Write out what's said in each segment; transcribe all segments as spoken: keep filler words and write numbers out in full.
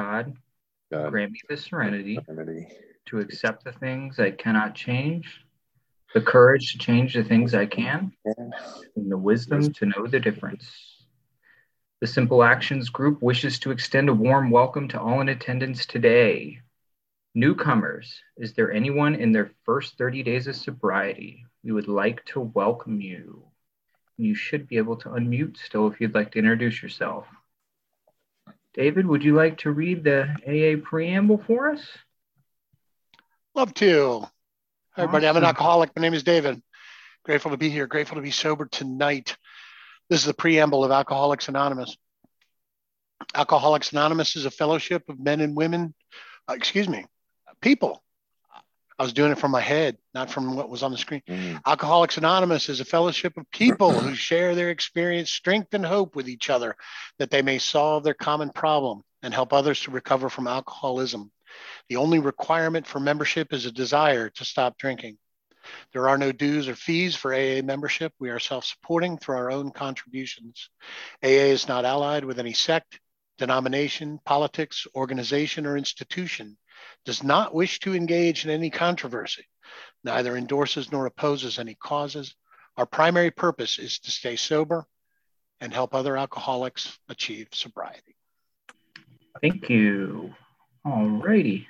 God, God, grant me the serenity serenity to accept the things I cannot change, the courage to change the things I can, and the wisdom to know the difference. The Simple Actions Group wishes to extend a warm welcome to all in attendance today. Newcomers, is there anyone in their first thirty days of sobriety? We would like to welcome you. You should be able to unmute still if you'd like to introduce yourself. David, would you like to read the A A preamble for us? Love to. Hi, everybody. Awesome. I'm an alcoholic. My name is David. Grateful to be here. Grateful to be sober tonight. This is the preamble of Alcoholics Anonymous. Alcoholics Anonymous is a fellowship of men and women, uh, excuse me, people. I was doing it from my head, not from what was on the screen. Mm. Alcoholics Anonymous is a fellowship of people who share their experience, strength, and hope with each other that they may solve their common problem and help others to recover from alcoholism. The only requirement for membership is a desire to stop drinking. There are no dues or fees for A A membership. We are self-supporting through our own contributions. A A is not allied with any sect, denomination, politics, organization, or institution, does not wish to engage in any controversy, neither endorses nor opposes any causes. Our primary purpose is to stay sober and help other alcoholics achieve sobriety. Thank you. All righty.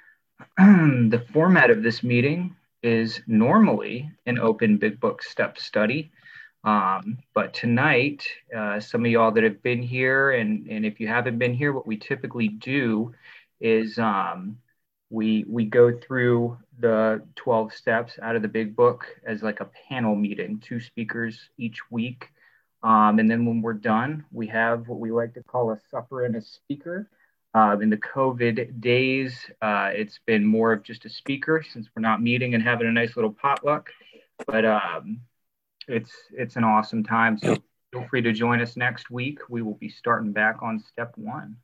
The format of this meeting is normally an open Big Book step study. Um, but tonight, uh, some of y'all that have been here, and, and if you haven't been here, what we typically do is um, we, we go through the twelve steps out of the Big Book as like a panel meeting, two speakers each week. Um, and then when we're done, we have what we like to call a supper and a speaker. Uh, in the COVID days, uh, it's been more of just a speaker since we're not meeting and having a nice little potluck. But um, it's it's an awesome time. So feel free to join us next week. We will be starting back on step one.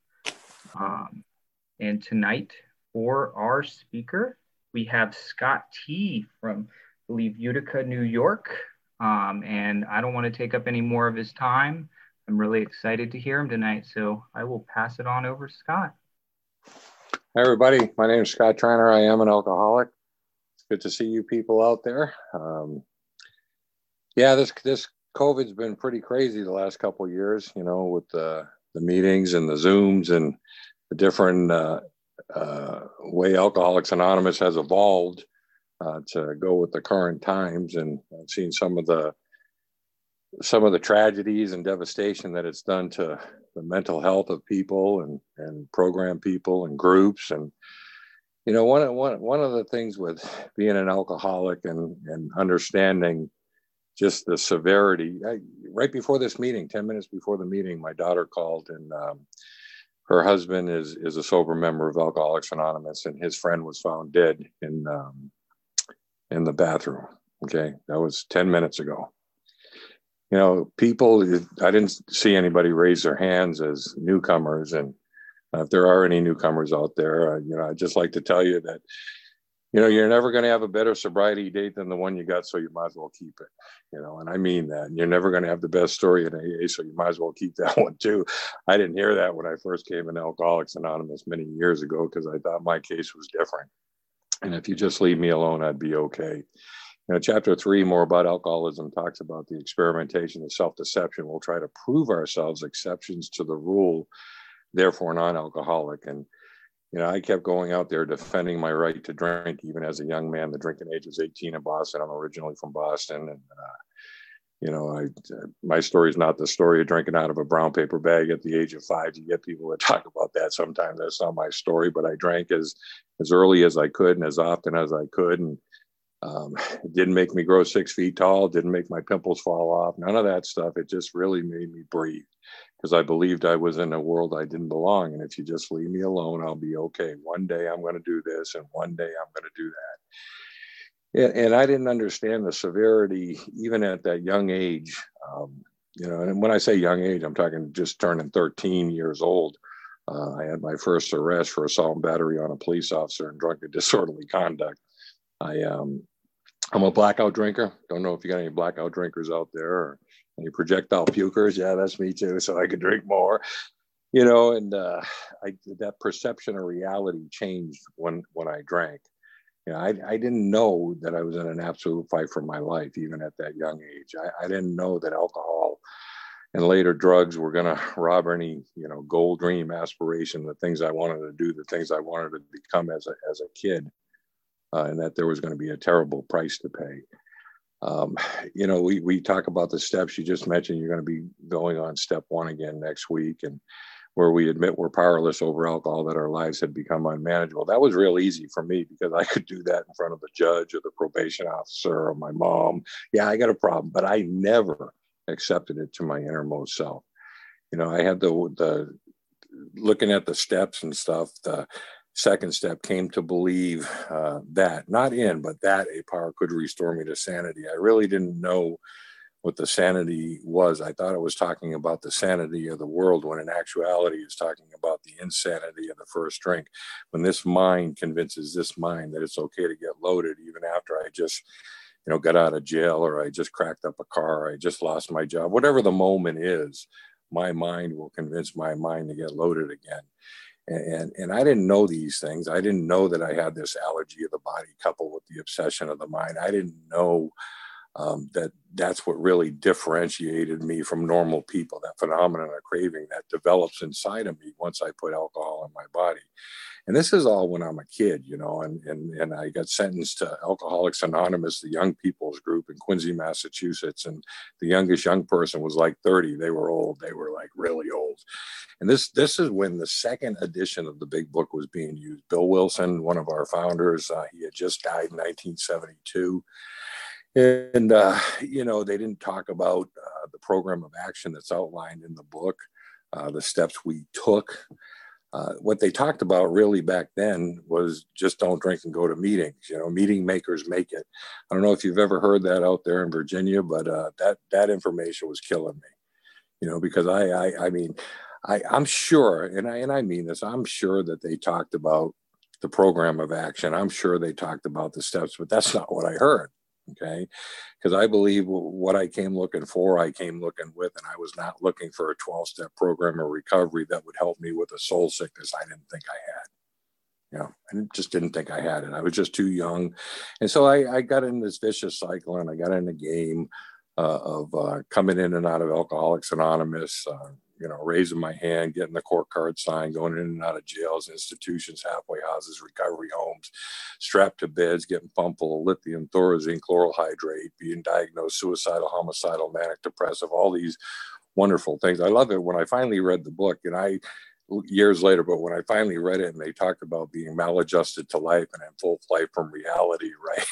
Um, and tonight, for our speaker, we have Scott T. from, I believe, Utica, New York. Um, and I don't want to take up any more of his time. I'm really excited to hear him tonight, so I will pass it on over to Scott. Hi, everybody. My name is Scott Treiner. I am an alcoholic. It's good to see you people out there. Um, yeah, this this COVID's been pretty crazy the last couple of years, you know, with the, the meetings and the Zooms and the different uh, uh, way Alcoholics Anonymous has evolved uh, to go with the current times. And I've seen some of the some of the tragedies and devastation that it's done to the mental health of people and, and program people and groups. And, you know, one, one, one of the things with being an alcoholic and, and understanding just the severity, I, right before this meeting, ten minutes before the meeting, my daughter called and um, her husband is, is a sober member of Alcoholics Anonymous, and his friend was found dead in, um, in the bathroom. Okay. That was ten minutes ago. You know, people, I didn't see anybody raise their hands as newcomers. And if there are any newcomers out there, uh, you know, I'd just like to tell you that, you know, you're never going to have a better sobriety date than the one you got, so you might as well keep it, you know, and I mean that. And you're never going to have the best story in A A, so you might as well keep that one too. I didn't hear that when I first came in Alcoholics Anonymous many years ago, because I thought my case was different. And if you just leave me alone, I'd be okay. You know, chapter three, more about alcoholism, talks about the experimentation of self-deception. We'll try to prove ourselves exceptions to the rule, therefore non-alcoholic. And, you know, I kept going out there defending my right to drink, even as a young man. The drinking age was eighteen in Boston. I'm originally from Boston. And, uh, you know, I, uh, my story is not the story of drinking out of a brown paper bag at the age of five. You get people that talk about that sometimes. That's not my story, but I drank as, as early as I could and as often as I could. And Um, it didn't make me grow six feet tall, didn't make my pimples fall off, none of that stuff. It just really made me breathe, because I believed I was in a world I didn't belong. And if you just leave me alone, I'll be okay. One day I'm going to do this, and one day I'm going to do that. And, and I didn't understand the severity, even at that young age. Um, you know, and when I say young age, I'm talking just turning thirteen years old. Uh, I had my first arrest for assault and battery on a police officer and drunken disorderly conduct. I um, I'm a blackout drinker. Don't know if you got any blackout drinkers out there or any projectile pukers. Yeah, that's me too. So I could drink more. you know, and uh, I, that perception of reality changed when, when I drank. You know, I, I didn't know that I was in an absolute fight for my life, even at that young age. I, I didn't know that alcohol and later drugs were going to rob any, you know, gold dream aspiration, the things I wanted to do, the things I wanted to become as a, as a kid, uh, and that there was going to be a terrible price to pay. Um, you know, we, we talk about the steps you just mentioned. You're going to be going on step one again next week, and where we admit we're powerless over alcohol, that our lives had become unmanageable. That was real easy for me because I could do that in front of the judge or the probation officer or my mom. Yeah, I got a problem, but I never accepted it to my innermost self. You know, I had the, the looking at the steps and stuff, the second step came to believe uh, that, not in, but that a power could restore me to sanity. I really didn't know what the sanity was. I thought it was talking about the sanity of the world, when in actuality it's talking about the insanity of the first drink. When this mind convinces this mind that it's okay to get loaded, even after I just, you know, got out of jail, or I just cracked up a car, or I just lost my job, whatever the moment is, my mind will convince my mind to get loaded again. And, and I didn't know these things. I didn't know that I had this allergy of the body coupled with the obsession of the mind. I didn't know Um, that that's what really differentiated me from normal people, that phenomenon of craving that develops inside of me once I put alcohol in my body. And this is all when I'm a kid, you know, and, and, and I got sentenced to Alcoholics Anonymous, the young people's group in Quincy, Massachusetts. And the youngest young person was like thirty. They were old. They were like really old. And this, this is when the second edition of the Big Book was being used. Bill Wilson, one of our founders, uh, he had just died in nineteen seventy-two. And, uh, you know, they didn't talk about uh, the program of action that's outlined in the book, uh, the steps we took. Uh, what they talked about really back then was just don't drink and go to meetings. You know, meeting makers make it. I don't know if you've ever heard that out there in Virginia, but uh, that that information was killing me. You know, because I, I, I mean, I, I'm sure, and I and I mean this, I'm sure that they talked about the program of action. I'm sure they talked about the steps, but that's not what I heard. Okay. Because I believe what I came looking for, I came looking with, and I was not looking for a twelve step program of recovery that would help me with a soul sickness I didn't think I had. You know, I just didn't think I had it. I was just too young. And so I, I got in this vicious cycle, and I got in a game uh, of uh, coming in and out of Alcoholics Anonymous, uh, you know, raising my hand, getting the court card signed, going in and out of jails, institutions, halfway houses, recovery homes, strapped to beds, getting pumped full of lithium, thorazine, chloral hydrate, being diagnosed suicidal, homicidal, manic depressive, all these wonderful things. I love it when I finally read the book, and I, years later, but when I finally read it and they talked about being maladjusted to life and in full flight from reality, right?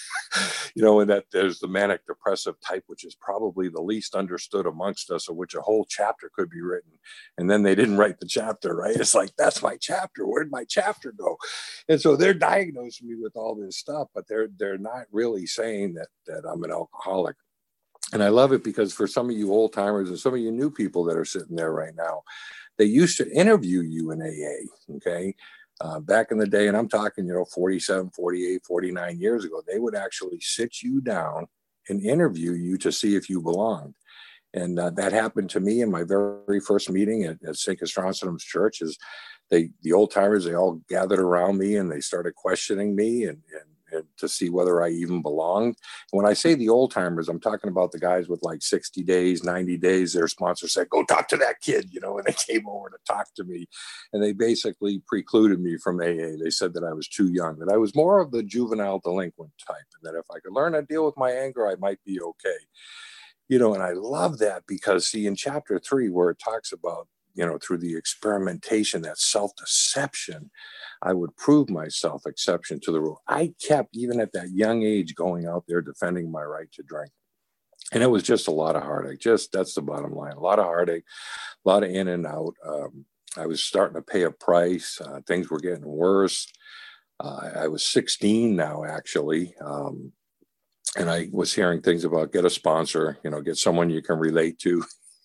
You know, and that there's the manic depressive type, which is probably the least understood amongst us, of which a whole chapter could be written. And then they didn't write the chapter, right? It's like, that's my chapter. Where'd my chapter go? And so they're diagnosing me with all this stuff, but they're they're not really saying that that I'm an alcoholic. And I love it because for some of you old timers and some of you new people that are sitting there right now, they used to interview you in A A, okay? Uh, back in the day, and I'm talking, you know, forty-seven, forty-eight, forty-nine years ago, they would actually sit you down and interview you to see if you belonged. And uh, that happened to me in my very first meeting at, at Saint Castroncinum's Church. Is they, the old timers, they all gathered around me and they started questioning me and, and, and to see whether I even belonged. And when I say the old timers, I'm talking about the guys with like sixty days, ninety days. Their sponsor said, go talk to that kid, you know, and they came over to talk to me. And they basically precluded me from A A. They said that I was too young, that I was more of the juvenile delinquent type, and that if I could learn to deal with my anger, I might be okay. You know, and I love that because, see, in chapter three, where it talks about, you know, through the experimentation, that self-deception, I would prove my self-exception to the rule. I kept, even at that young age, going out there defending my right to drink. And it was just a lot of heartache. Just, that's the bottom line. A lot of heartache, a lot of in and out. Um, I was starting to pay a price. Uh, things were getting worse. Uh, I was sixteen now, actually. Um, and I was hearing things about get a sponsor, you know, get someone you can relate to.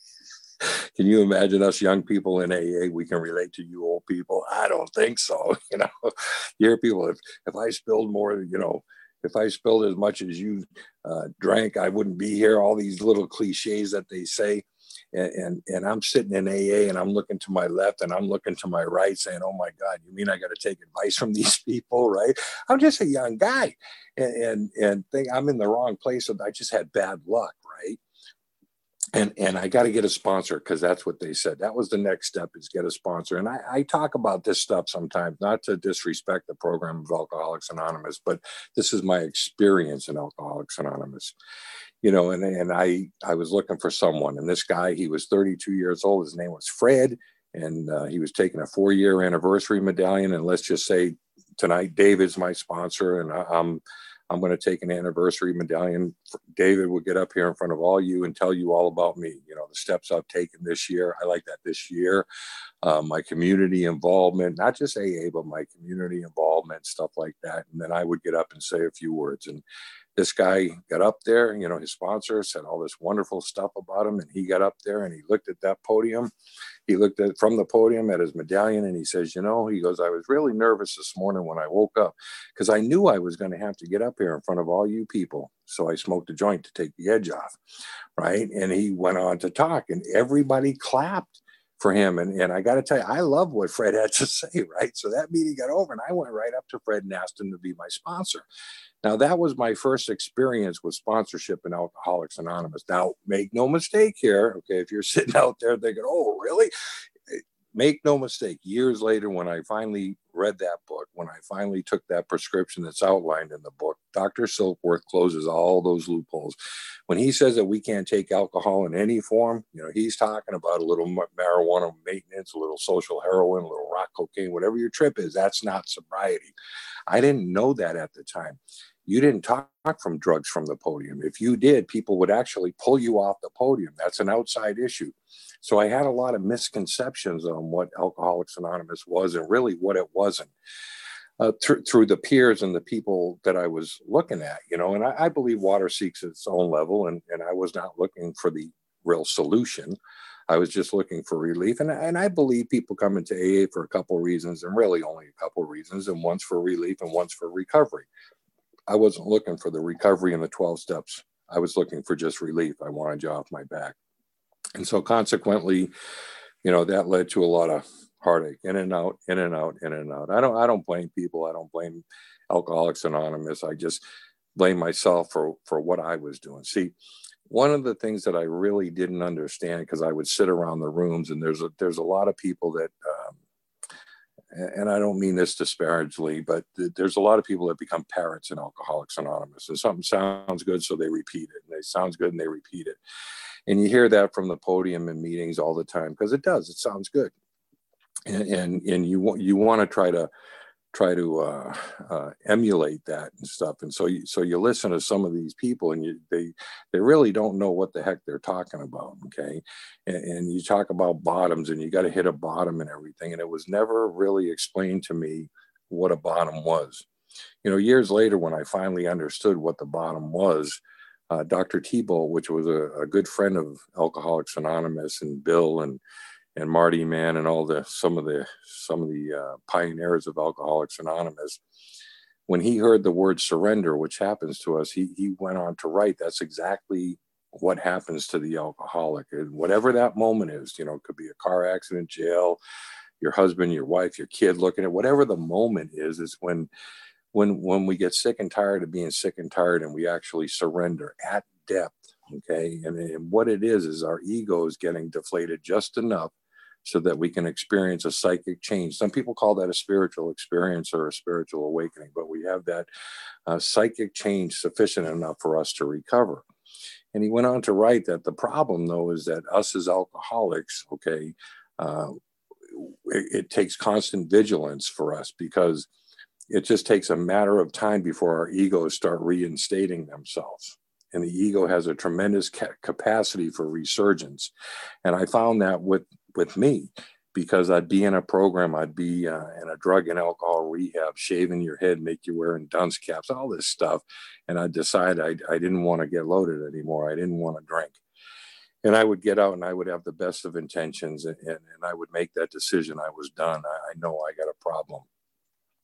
Can you imagine us young people in A A? We can relate to you old people? I don't think so. You know, you hear people, if, if I spilled more, you know, if I spilled as much as you uh, drank, I wouldn't be here. All these little cliches that they say. And, and, and I'm sitting in A A and I'm looking to my left and I'm looking to my right saying, oh my God, you mean I got to take advice from these people, right? I'm just a young guy and, and, and think I'm in the wrong place. And I just had bad luck, right? And and I got to get a sponsor because that's what they said. That was the next step, is get a sponsor. And I, I talk about this stuff sometimes, not to disrespect the program of Alcoholics Anonymous, but this is my experience in Alcoholics Anonymous. You know, and, and I, I was looking for someone. And this guy, he was thirty-two years old. His name was Fred. And uh, he was taking a four-year anniversary medallion. And let's just say tonight, David's my sponsor. And I, I'm I'm going to take an anniversary medallion. David will get up here in front of all you and tell you all about me. You know, the steps I've taken this year. I like that this year. Uh, my community involvement, not just A A, but my community involvement, stuff like that. And then I would get up and say a few words. And this guy got up there, you know, his sponsor said all this wonderful stuff about him. And he got up there and he looked at that podium. He looked at from the podium at his medallion and he says, you know, he goes, I was really nervous this morning when I woke up because I knew I was going to have to get up here in front of all you people. So I smoked a joint to take the edge off. Right. And he went on to talk and everybody clapped for him. And, and I got to tell you, I love what Fred had to say. Right. So that meeting got over and I went right up to Fred and asked him to be my sponsor. Now, that was my first experience with sponsorship in Alcoholics Anonymous. Now, make no mistake here, okay, if you're sitting out there thinking, oh, really? Make no mistake, years later, when I finally read that book, when I finally took that prescription that's outlined in the book, Doctor Silkworth closes all those loopholes. When he says that we can't take alcohol in any form, you know, he's talking about a little marijuana maintenance, a little social heroin, a little rock cocaine, whatever your trip is, that's not sobriety. I didn't know that at the time. You didn't talk from drugs from the podium. If you did, people would actually pull you off the podium. That's an outside issue. So I had a lot of misconceptions on what Alcoholics Anonymous was and really what it wasn't uh, th- through the peers and the people that I was looking at, you know, and I, I believe water seeks its own level. And, and I was not looking for the real solution. I was just looking for relief. And, and I believe people come into A A for a couple of reasons, and really only a couple of reasons, and one's for relief and one's for recovery. I wasn't looking for the recovery in the twelve steps. I was looking for just relief. I wanted you off my back. And so consequently, you know, that led to a lot of heartache, in and out, in and out, in and out. I don't, I don't blame people. I don't blame Alcoholics Anonymous. I just blame myself for, for what I was doing. See, one of the things that I really didn't understand, because I would sit around the rooms and there's a, there's a lot of people that, um, and I don't mean this disparagingly, but th- there's a lot of people that become parrots in Alcoholics Anonymous, and something sounds good, so they repeat it, and it sounds good and they repeat it. And you hear that from the podium in meetings all the time, because it does, it sounds good. And, and, and you want, you want to try to, try to uh, uh, emulate that and stuff. And so you, so you listen to some of these people and you, they, they really don't know what the heck they're talking about. Okay. And, and you talk about bottoms and you got to hit a bottom and everything. And it was never really explained to me what a bottom was. You know, years later, when I finally understood what the bottom was, uh, Doctor Thibault, which was a, a good friend of Alcoholics Anonymous, and Bill and and Marty Mann and all the, some of the, some of the uh, pioneers of Alcoholics Anonymous, when he heard the word surrender, which happens to us, he, he went on to write, that's exactly what happens to the alcoholic. And whatever that moment is, you know, it could be a car accident, jail, your husband, your wife, your kid looking at whatever the moment is, is when, when, when we get sick and tired of being sick and tired and we actually surrender at depth. Okay. And, and what it is, is our ego is getting deflated just enough so that we can experience a psychic change. Some people call that a spiritual experience or a spiritual awakening, but we have that uh, psychic change sufficient enough for us to recover. And he went on to write that the problem, though, is that us as alcoholics, okay, uh, it, it takes constant vigilance for us, because it just takes a matter of time before our egos start reinstating themselves. And the ego has a tremendous ca- capacity for resurgence. And I found that with, with me, because I'd be in a program, I'd be uh, in a drug and alcohol rehab, shaving your head, make you wearing dunce caps, all this stuff. And I decided I, I didn't want to get loaded anymore. I didn't want to drink. And I would get out and I would have the best of intentions, and, and, and I would make that decision. I was done. I, I know I got a problem.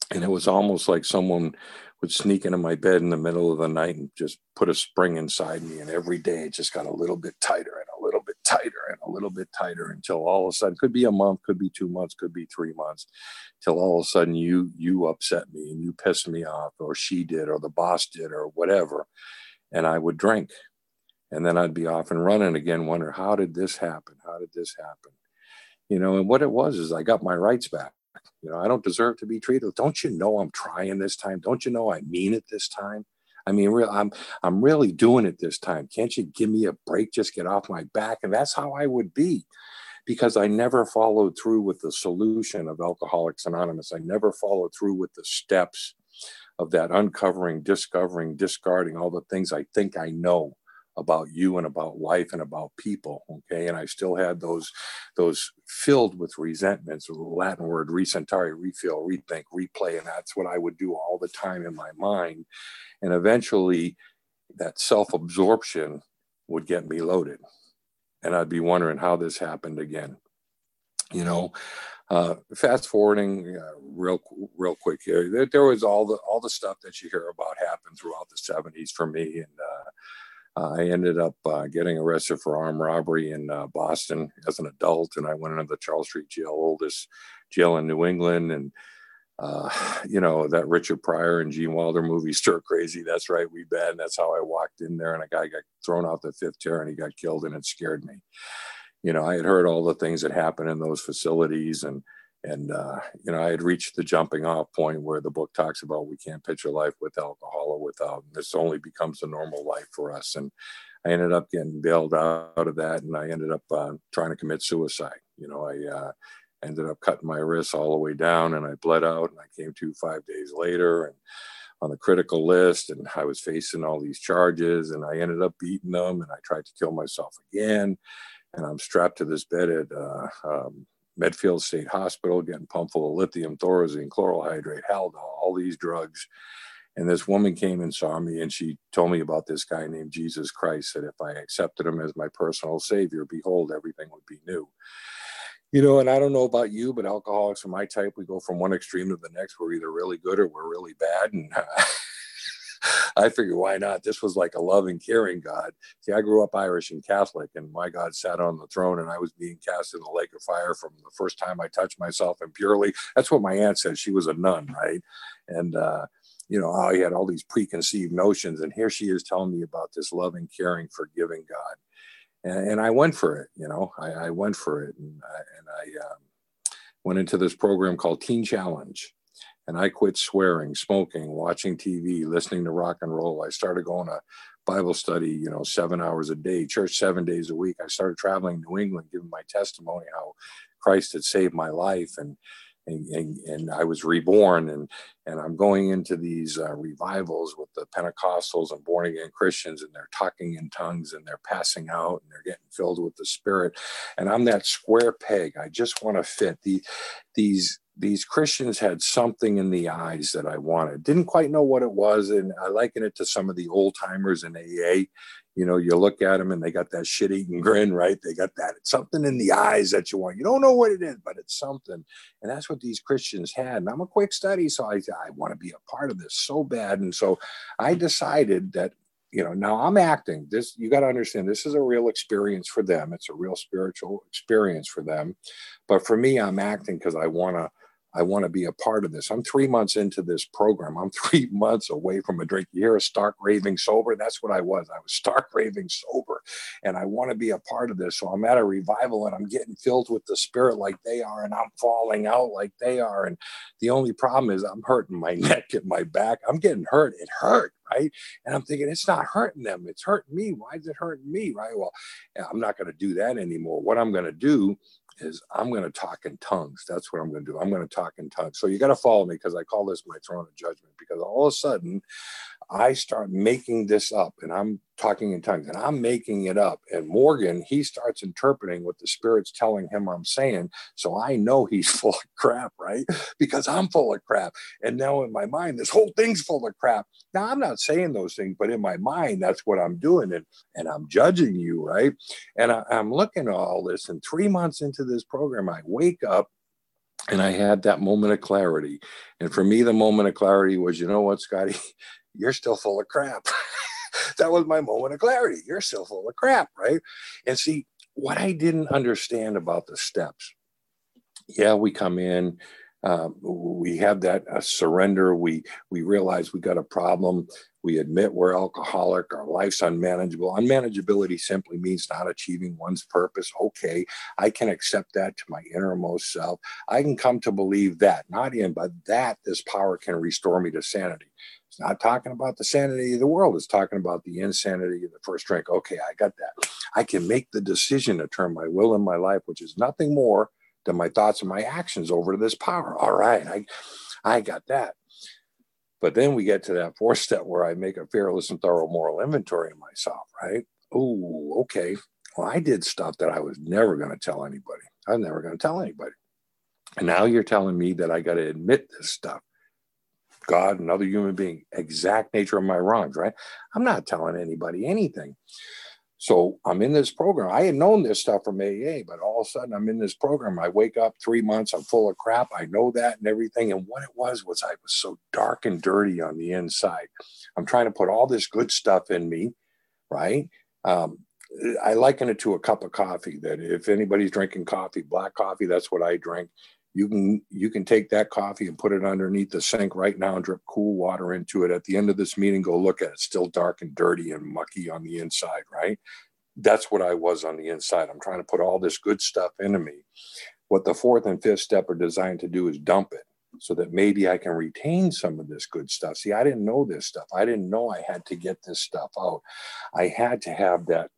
And it was almost like someone would sneak into my bed in the middle of the night and just put a spring inside me. And every day it just got a little bit tighter and a little bit tighter and a little bit tighter until all of a sudden, could be a month, could be two months, could be three months, till all of a sudden you you upset me and you pissed me off, or she did, or the boss did, or whatever. And I would drink. And then I'd be off and running again, wonder, how did this happen? How did this happen? You know, and what it was is I got my rights back. You know, I don't deserve to be treated. Don't you know I'm trying this time? Don't you know I mean it this time? I mean, real, I'm I'm really doing it this time. Can't you give me a break? Just get off my back. And that's how I would be, because I never followed through with the solution of Alcoholics Anonymous. I never followed through with the steps of that uncovering, discovering, discarding all the things I think I know about you and about life and about people. Okay. And I still had those, those filled with resentments, the Latin word resentare, refill, rethink, replay. And that's what I would do all the time in my mind. And eventually that self-absorption would get me loaded. And I'd be wondering how this happened again. You know, uh, fast forwarding uh, real, real quick here, there, there was all the, all the stuff that you hear about happened throughout the seventies for me. And, uh, Uh, I ended up uh, getting arrested for armed robbery in uh, Boston as an adult, and I went into the Charles Street Jail, oldest jail in New England. And, uh, you know, that Richard Pryor and Gene Wilder movie, Stir Crazy, that's right, we bet. And that's how I walked in there, and a guy got thrown out the fifth tier and he got killed, and it scared me. You know, I had heard all the things that happened in those facilities, and And, uh, you know, I had reached the jumping off point where the book talks about we can't picture life with alcohol or without. This only becomes the normal life for us. And I ended up getting bailed out of that. And I ended up uh, trying to commit suicide. You know, I uh, ended up cutting my wrists all the way down, and I bled out, and I came to five days later and on the critical list. And I was facing all these charges, and I ended up beating them, and I tried to kill myself again. And I'm strapped to this bed at uh, um, Medfield State Hospital, getting pumped full of lithium, thorazine, chloral hydrate, Haldol, all these drugs. And this woman came and saw me, and she told me about this guy named Jesus Christ, that if I accepted him as my personal savior, behold, everything would be new. You know, and I don't know about you, but alcoholics are my type. We go from one extreme to the next. We're either really good or we're really bad. And uh, I figured, why not? This was like a loving, caring God. See, I grew up Irish and Catholic, and my God sat on the throne, and I was being cast in the lake of fire from the first time I touched myself impurely. That's what my aunt said. She was a nun, right? And, uh, you know, I had all these preconceived notions, and here she is telling me about this loving, caring, forgiving God. And, and I went for it, you know, I, I went for it. And I, and I um, went into this program called Teen Challenge. And I quit swearing, smoking, watching T V, listening to rock and roll. I started going to Bible study, you know, seven hours a day, church seven days a week. I started traveling New England, giving my testimony how Christ had saved my life, and and and, and I was reborn. And and I'm going into these uh, revivals with the Pentecostals and born again Christians, and they're talking in tongues, and they're passing out, and they're getting filled with the Spirit. And I'm that square peg. I just want to fit. The these. These Christians had something in the eyes that I wanted. Didn't quite know what it was. And I liken it to some of the old timers in A A. You know, you look at them and they got that shit-eating grin, right? They got that. It's something in the eyes that you want. You don't know what it is, but it's something. And that's what these Christians had. And I'm a quick study, so I, I want to be a part of this so bad. And so I decided that, you know, now I'm acting. This, you got to understand, this is a real experience for them. It's a real spiritual experience for them. But for me, I'm acting because I want to, I want to be a part of this. I'm three months into this program. I'm three months away from a drink. You hear a stark raving sober? That's what I was. I was stark raving sober. And I want to be a part of this. So I'm at a revival, and I'm getting filled with the Spirit like they are, and I'm falling out like they are. And the only problem is I'm hurting my neck and my back. I'm getting hurt. It hurt, right? And I'm thinking, it's not hurting them. It's hurting me. Why is it hurting me, right? Well, I'm not going to do that anymore. What I'm going to do is I'm going to talk in tongues. That's what I'm going to do. I'm going to talk in tongues. So you got to follow me, because I call this my throne of judgment, because all of a sudden I start making this up, and I'm talking in tongues, and I'm making it up. And Morgan, he starts interpreting what the Spirit's telling him I'm saying. So I know he's full of crap, right? Because I'm full of crap. And now in my mind, this whole thing's full of crap. Now, I'm not saying those things, but in my mind, that's what I'm doing. And, and I'm judging you, right? And I, I'm looking at all this, and three months into this program, I wake up And I had that moment of clarity. And for me, the moment of clarity was, you know what, Scotty, you're still full of crap. That was my moment of clarity. You're still full of crap, right? And see, what I didn't understand about the steps, yeah, we come in, um, we have that uh, surrender. We we realize we got a problem. We admit we're alcoholic. Our life's unmanageable. Unmanageability simply means not achieving one's purpose. Okay, I can accept that to my innermost self. I can come to believe that, not in, but that this power can restore me to sanity. It's not talking about the sanity of the world. It's talking about the insanity of the first drink. Okay, I got that. I can make the decision to turn my will and my life, which is nothing more than my thoughts and my actions, over to this power. All right, I, I got that. But then we get to that fourth step where I make a fearless and thorough moral inventory of myself, right? Oh, okay. Well, I did stuff that I was never going to tell anybody. I was never going to tell anybody. And now you're telling me that I got to admit this stuff. God, another human being, exact nature of my wrongs, right? I'm not telling anybody anything. So I'm in this program. I had known this stuff from A A, but all of a sudden I'm in this program. I wake up three months, I'm full of crap. I know that and everything. And what it was, was I was so dark and dirty on the inside. I'm trying to put all this good stuff in me, right? Um, I liken it to a cup of coffee, that if anybody's drinking coffee, black coffee, that's what I drink. You can you can take that coffee and put it underneath the sink right now and drip cool water into it. At the end of this meeting, go look at it. It's still dark and dirty and mucky on the inside, right? That's what I was on the inside. I'm trying to put all this good stuff into me. What the fourth and fifth step are designed to do is dump it so that maybe I can retain some of this good stuff. See, I didn't know this stuff. I didn't know I had to get this stuff out. I had to have that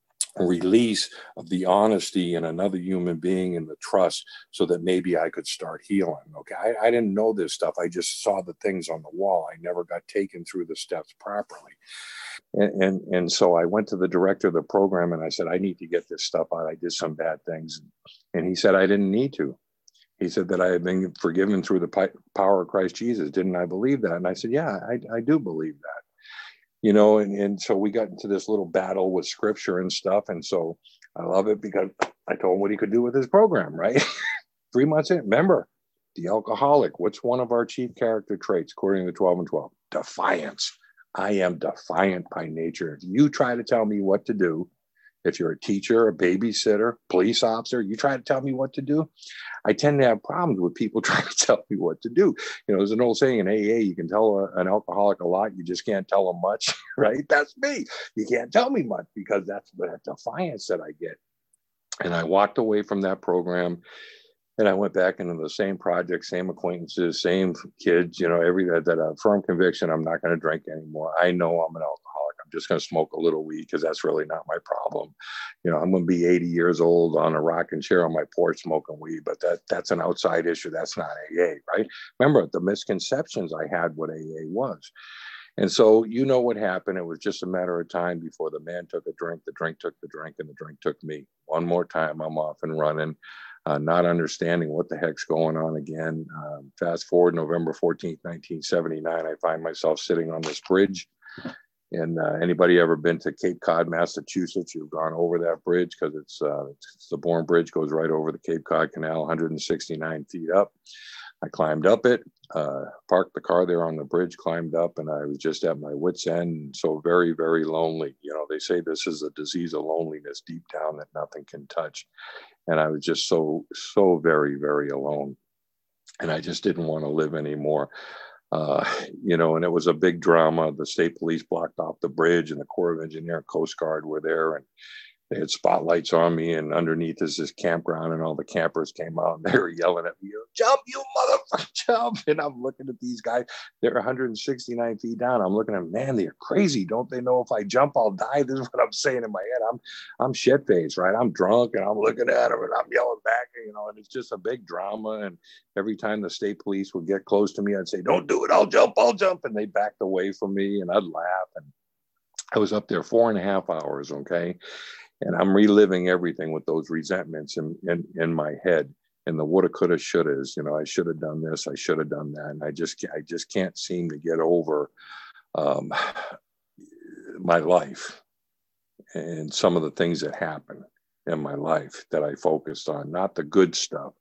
release of the honesty in another human being and the trust so that maybe I could start healing. Okay. I, I didn't know this stuff. I just saw the things on the wall. I never got taken through the steps properly. And, and, and so I went to the director of the program and I said, I need to get this stuff out. I did some bad things. And he said, I didn't need to. He said that I had been forgiven through the power of Christ Jesus. Didn't I believe that? And I said, yeah, I, I do believe that. You know, and, and so we got into this little battle with scripture and stuff. And so I love it because I told him what he could do with his program, right? Three months in, remember, the alcoholic, what's one of our chief character traits according to twelve and twelve? Defiance. I am defiant by nature. If you try to tell me what to do, if you're a teacher, a babysitter, police officer, you try to tell me what to do, I tend to have problems with people trying to tell me what to do. You know, there's an old saying in A A, you can tell a, an alcoholic a lot, you just can't tell them much, right? That's me. You can't tell me much because that's the defiance that I get. And I walked away from that program and I went back into the same project, same acquaintances, same kids, you know, every that, that a firm conviction, I'm not going to drink anymore. I know I'm an alcoholic. I'm just going to smoke a little weed because that's really not my problem. You know, I'm going to be eighty years old on a rocking chair on my porch smoking weed, but that that's an outside issue. That's not A A, right? Remember the misconceptions I had what A A was. And so, you know what happened. It was just a matter of time before the man took a drink, the drink took the drink, and the drink took me. One more time, I'm off and running, uh, not understanding what the heck's going on again. Um, fast forward November fourteenth, nineteen seventy-nine, I find myself sitting on this bridge. And uh, anybody ever been to Cape Cod, Massachusetts? You've gone over that bridge because it's, uh, it's the Bourne Bridge goes right over the Cape Cod Canal, one hundred sixty-nine feet up. I climbed up it, uh, parked the car there on the bridge, climbed up, and I was just at my wit's end. So very, very lonely. You know, they say this is a disease of loneliness deep down that nothing can touch. And I was just so, so very, very alone. And I just didn't want to live anymore. Uh, you know, and it was a big drama. The state police blocked off the bridge and the Corps of Engineer and Coast Guard were there. And they had spotlights on me, and underneath is this campground, and all the campers came out and they were yelling at me, jump, you motherfucker, jump. And I'm looking at these guys, they're one hundred sixty-nine feet down. I'm looking at them, man, they're crazy. Don't they know if I jump, I'll die? This is what I'm saying in my head. I'm I'm shit-faced, right? I'm drunk and I'm looking at them and I'm yelling back, you know, and it's just a big drama. And every time the state police would get close to me, I'd say, don't do it, I'll jump, I'll jump. And they backed away from me and I'd laugh. And I was up there four and a half hours, okay? And I'm reliving everything with those resentments in, in, in my head, and the woulda, coulda, shouldas. You know, I should have done this, I should have done that, and I just I just can't seem to get over um, my life and some of the things that happen in my life that I focused on, not the good stuff,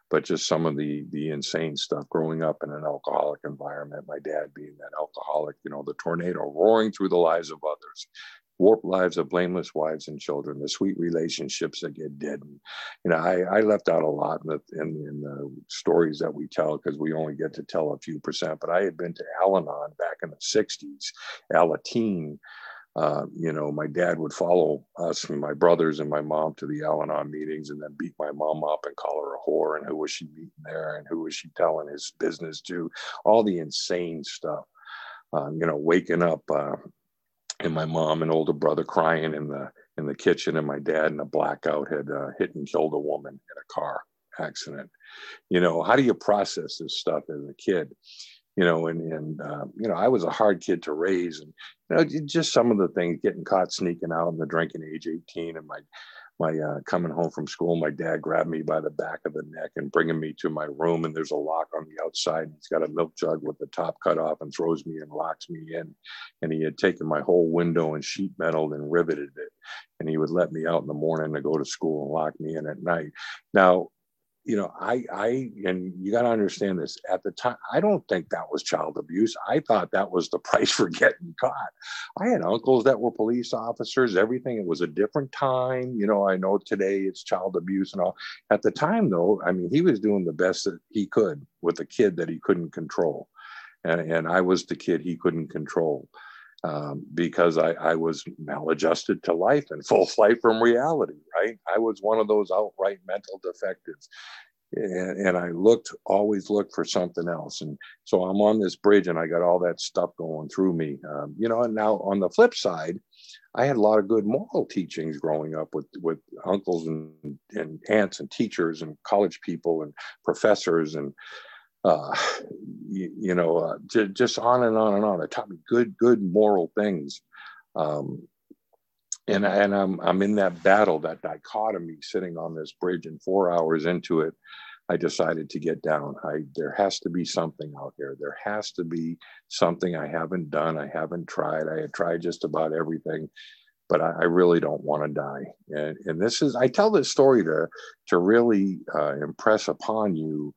but just some of the the insane stuff growing up in an alcoholic environment. My dad being that alcoholic, you know, the tornado roaring through the lives of others, warped lives of blameless wives and children, the sweet relationships that get dead. And, you know, I, I left out a lot in the, in, in the stories that we tell because we only get to tell a few percent. But I had been to Al-Anon back in the sixties, Alateen. Uh, you know, my dad would follow us and my brothers and my mom to the Al-Anon meetings and then beat my mom up and call her a whore. And who was she meeting there? And who was she telling his business to? All the insane stuff. Uh, you know, waking up uh, and my mom and older brother crying in the in the kitchen, and my dad in a blackout had uh, hit and killed a woman in a car accident. You know, how do you process this stuff as a kid? You know, and, and uh, you know, I was a hard kid to raise, and, you know, just some of the things, getting caught sneaking out in the drinking age eighteen, and my, my uh, coming home from school, my dad grabbed me by the back of the neck and bringing me to my room, and there's a lock on the outside, and he's got a milk jug with the top cut off and throws me and locks me in. And he had taken my whole window and sheet metal and riveted it. And he would let me out in the morning to go to school and lock me in at night. Now, you know, I, I, and you got to understand this, at the time, I don't think that was child abuse. I thought that was the price for getting caught. I had uncles that were police officers, everything. It was a different time. You know, I know today it's child abuse and all. At the time, though, I mean, he was doing the best that he could with a kid that he couldn't control. And, and I was the kid he couldn't control. Um, because I, I was maladjusted to life and full flight from reality, right? I was one of those outright mental defectives. And, and I looked, always looked for something else. And so I'm on this bridge and I got all that stuff going through me. Um, you know, and now on the flip side, I had a lot of good moral teachings growing up with, with uncles and, and aunts and teachers and college people and professors and uh you, you know uh, j- just on and on and on. It taught me good good moral things, um and and I'm I'm in that battle, that dichotomy, sitting on this bridge, and four hours into it I decided to get down. I there has to be something out here. There has to be something I haven't done. I haven't tried. I had tried just about everything, but I, I really don't want to die. And and this is, I tell this story to to really uh, impress upon you,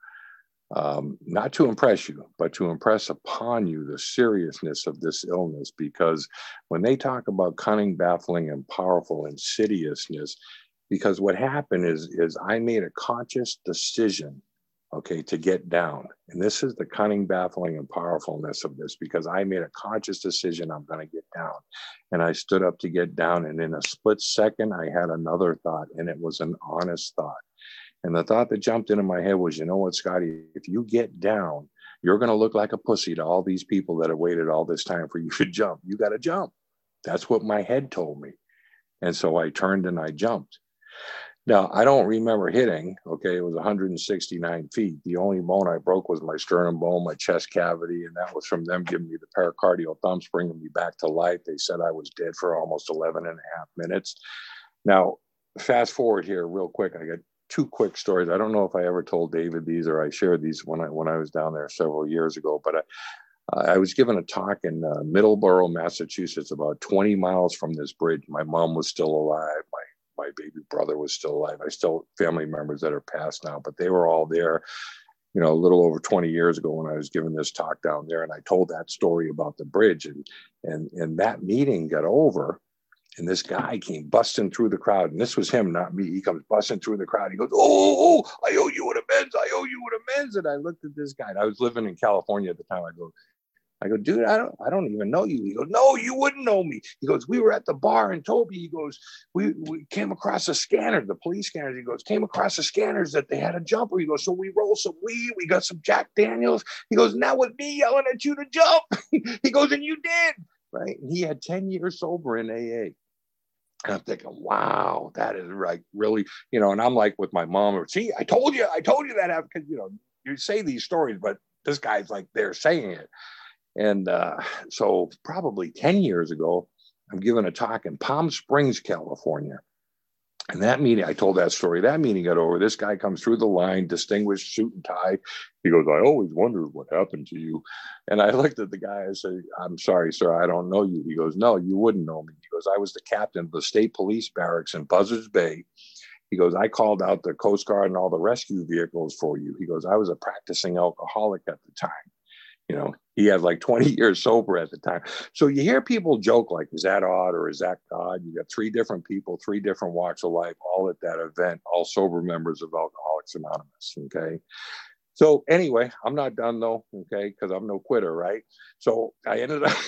Um, not to impress you, but to impress upon you the seriousness of this illness. Because when they talk about cunning, baffling, and powerful insidiousness, because what happened is, is I made a conscious decision, okay, to get down. And this is the cunning, baffling, and powerfulness of this, because I made a conscious decision, I'm going to get down. And I stood up to get down. And in a split second, I had another thought, and it was an honest thought. And the thought that jumped into my head was, you know what, Scotty, if you get down, you're going to look like a pussy to all these people that have waited all this time for you to jump. You got to jump. That's what my head told me. And so I turned and I jumped. Now, I don't remember hitting. Okay, it was one hundred sixty-nine feet. The only bone I broke was my sternum bone, my chest cavity, and that was from them giving me the pericardial thumps, bringing me back to life. They said I was dead for almost eleven and a half minutes. Now, fast forward here real quick. I got two quick stories. I don't know if I ever told David these or I shared these when I when I was down there several years ago, but I, I was given a talk in uh, Middleborough, Massachusetts, about twenty miles from this bridge. My mom was still alive. My my baby brother was still alive. I still family members that are passed now, but they were all there, you know, a little over twenty years ago when I was giving this talk down there. And I told that story about the bridge, and and and that meeting got over. And this guy came busting through the crowd. And this was him, not me. He comes busting through the crowd. He goes, oh, oh, I owe you an amends. I owe you an amends. And I looked at this guy. And I was living in California at the time. I go, I go, dude, I don't, I don't even know you. He goes, no, you wouldn't know me. He goes, we were at the bar in Toby. He goes, we, we came across a scanner, the police scanners. He goes, came across the scanners that they had a jumper. He goes, so we rolled some weed. We got some Jack Daniels. He goes, now with me yelling at you to jump. He goes, and you did. Right. And he had ten years sober in A A. And I'm thinking, wow, that is like really, you know, and I'm like with my mom, see, I told you, I told you that, because, you know, you say these stories, but this guy's like, they're saying it. And uh, so probably ten years ago, I'm giving a talk in Palm Springs, California. And that meeting, I told that story, that meeting got over. This guy comes through the line, distinguished suit and tie. He goes, I always wondered what happened to you. And I looked at the guy, I said, I'm sorry, sir, I don't know you. He goes, no, you wouldn't know me. He goes, I was the captain of the state police barracks in Buzzards Bay He goes, I called out the Coast Guard and all the rescue vehicles for you. He goes, I was a practicing alcoholic at the time. You know, he had like twenty years sober at the time. So you hear people joke like, is that odd or is that God? You got three different people, three different walks of life, all at that event, all sober members of Alcoholics Anonymous. Okay. So anyway, I'm not done though. Okay. Because I'm no quitter. Right. So I ended up,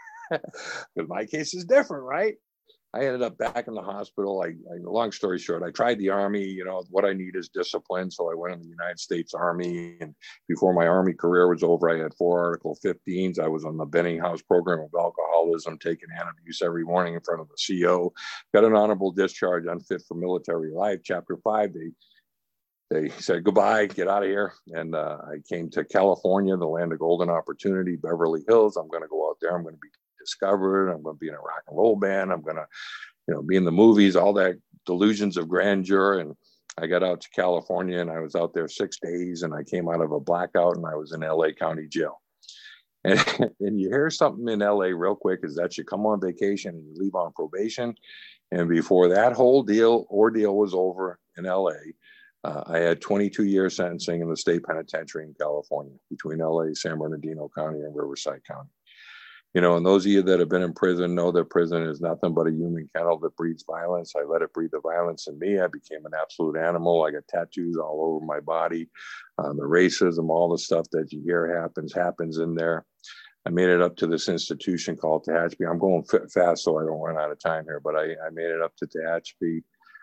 because my case is different. Right. I ended up back in the hospital. I, I, long story short, I tried the Army. You know, what I need is discipline. So I went in the United States Army. And before my Army career was over, I had four Article fifteens. I was on the Benninghouse program of alcoholism, taking antabuse every morning in front of the C O. Got an honorable discharge, unfit for military life. Chapter five, they they said, goodbye, get out of here. And uh, I came to California, the land of golden opportunity, Beverly Hills. I'm going to go out there. I'm going to be discovered. I'm going to be in a rock and roll band. I'm going to, you know, be in the movies, all that delusions of grandeur. And I got out to California and I was out there six days and I came out of a blackout and I was in L A County Jail. And, and you hear something in L A real quick is that you come on vacation and you leave on probation. And before that whole deal, ordeal was over in L A, uh, I had twenty-two year sentencing in the state penitentiary in California between L A, San Bernardino County and Riverside County. You know, and those of you that have been in prison know that prison is nothing but a human kennel that breeds violence. I let it breed the violence in me. I became an absolute animal. I got tattoos all over my body. Um, the racism, all the stuff that you hear happens, happens in there. I made it up to this institution called Tehachapi. I'm going fast so I don't run out of time here, but I, I made it up to Tehachapi.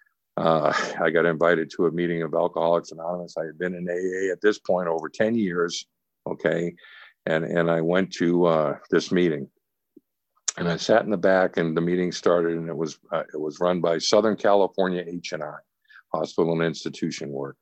Uh, I got invited to a meeting of Alcoholics Anonymous. I had been in A A at this point over ten years, okay? And and I went to uh, this meeting, and I sat in the back, and the meeting started, and it was uh, it was run by Southern California H and I, Hospital and Institution Work.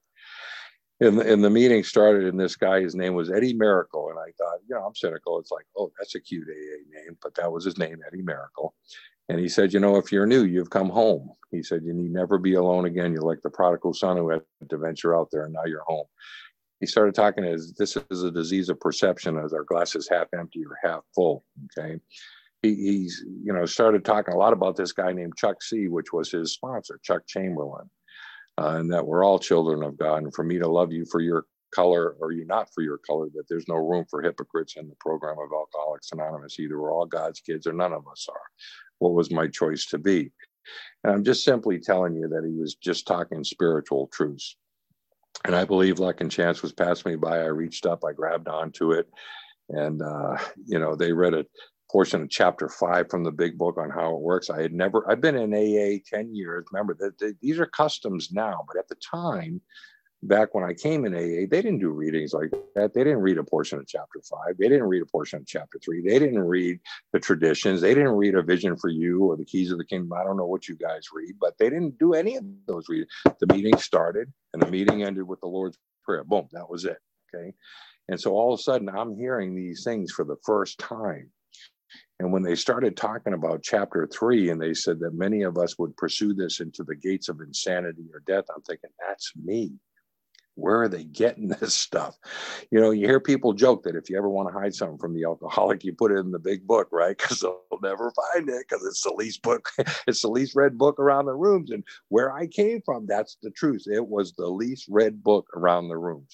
And the, and the meeting started, and this guy, his name was Eddie Miracle, and I thought, you know, I'm cynical. It's like, oh, that's a cute A A name, but that was his name, Eddie Miracle. And he said, you know, if you're new, you've come home. He said, you need never be alone again. You're like the prodigal son who had to venture out there, and now you're home. He started talking as this is a disease of perception, as our glass is half empty or half full. Okay. He, he's, you know, started talking a lot about this guy named Chuck C., which was his sponsor, Chuck Chamberlain, uh, and that we're all children of God. And for me to love you for your color or you not for your color, that there's no room for hypocrites in the program of Alcoholics Anonymous. Either we're all God's kids or none of us are. What was my choice to be? And I'm just simply telling you that he was just talking spiritual truths. And I believe luck and chance was passing me by. I reached up, I grabbed onto it. And, uh, you know, they read a portion of chapter five from the big book on how it works. I had never, I've been in A A ten years. Remember that these are customs now, but at the time, back when I came in A A, they didn't do readings like that. They didn't read a portion of chapter five. They didn't read a portion of chapter three. They didn't read the traditions. They didn't read A Vision for You or the Keys of the Kingdom. I don't know what you guys read, but they didn't do any of those readings. The meeting started and the meeting ended with the Lord's Prayer. Boom, that was it. Okay. And so all of a sudden I'm hearing these things for the first time. And when they started talking about chapter three, and they said that many of us would pursue this into the gates of insanity or death, I'm thinking, that's me. Where are they getting this stuff? You know, you hear people joke that if you ever want to hide something from the alcoholic, you put it in the big book, right? Because they'll never find it because it's the least book. It's the least read book around the rooms. And where I came from, that's the truth. It was the least read book around the rooms.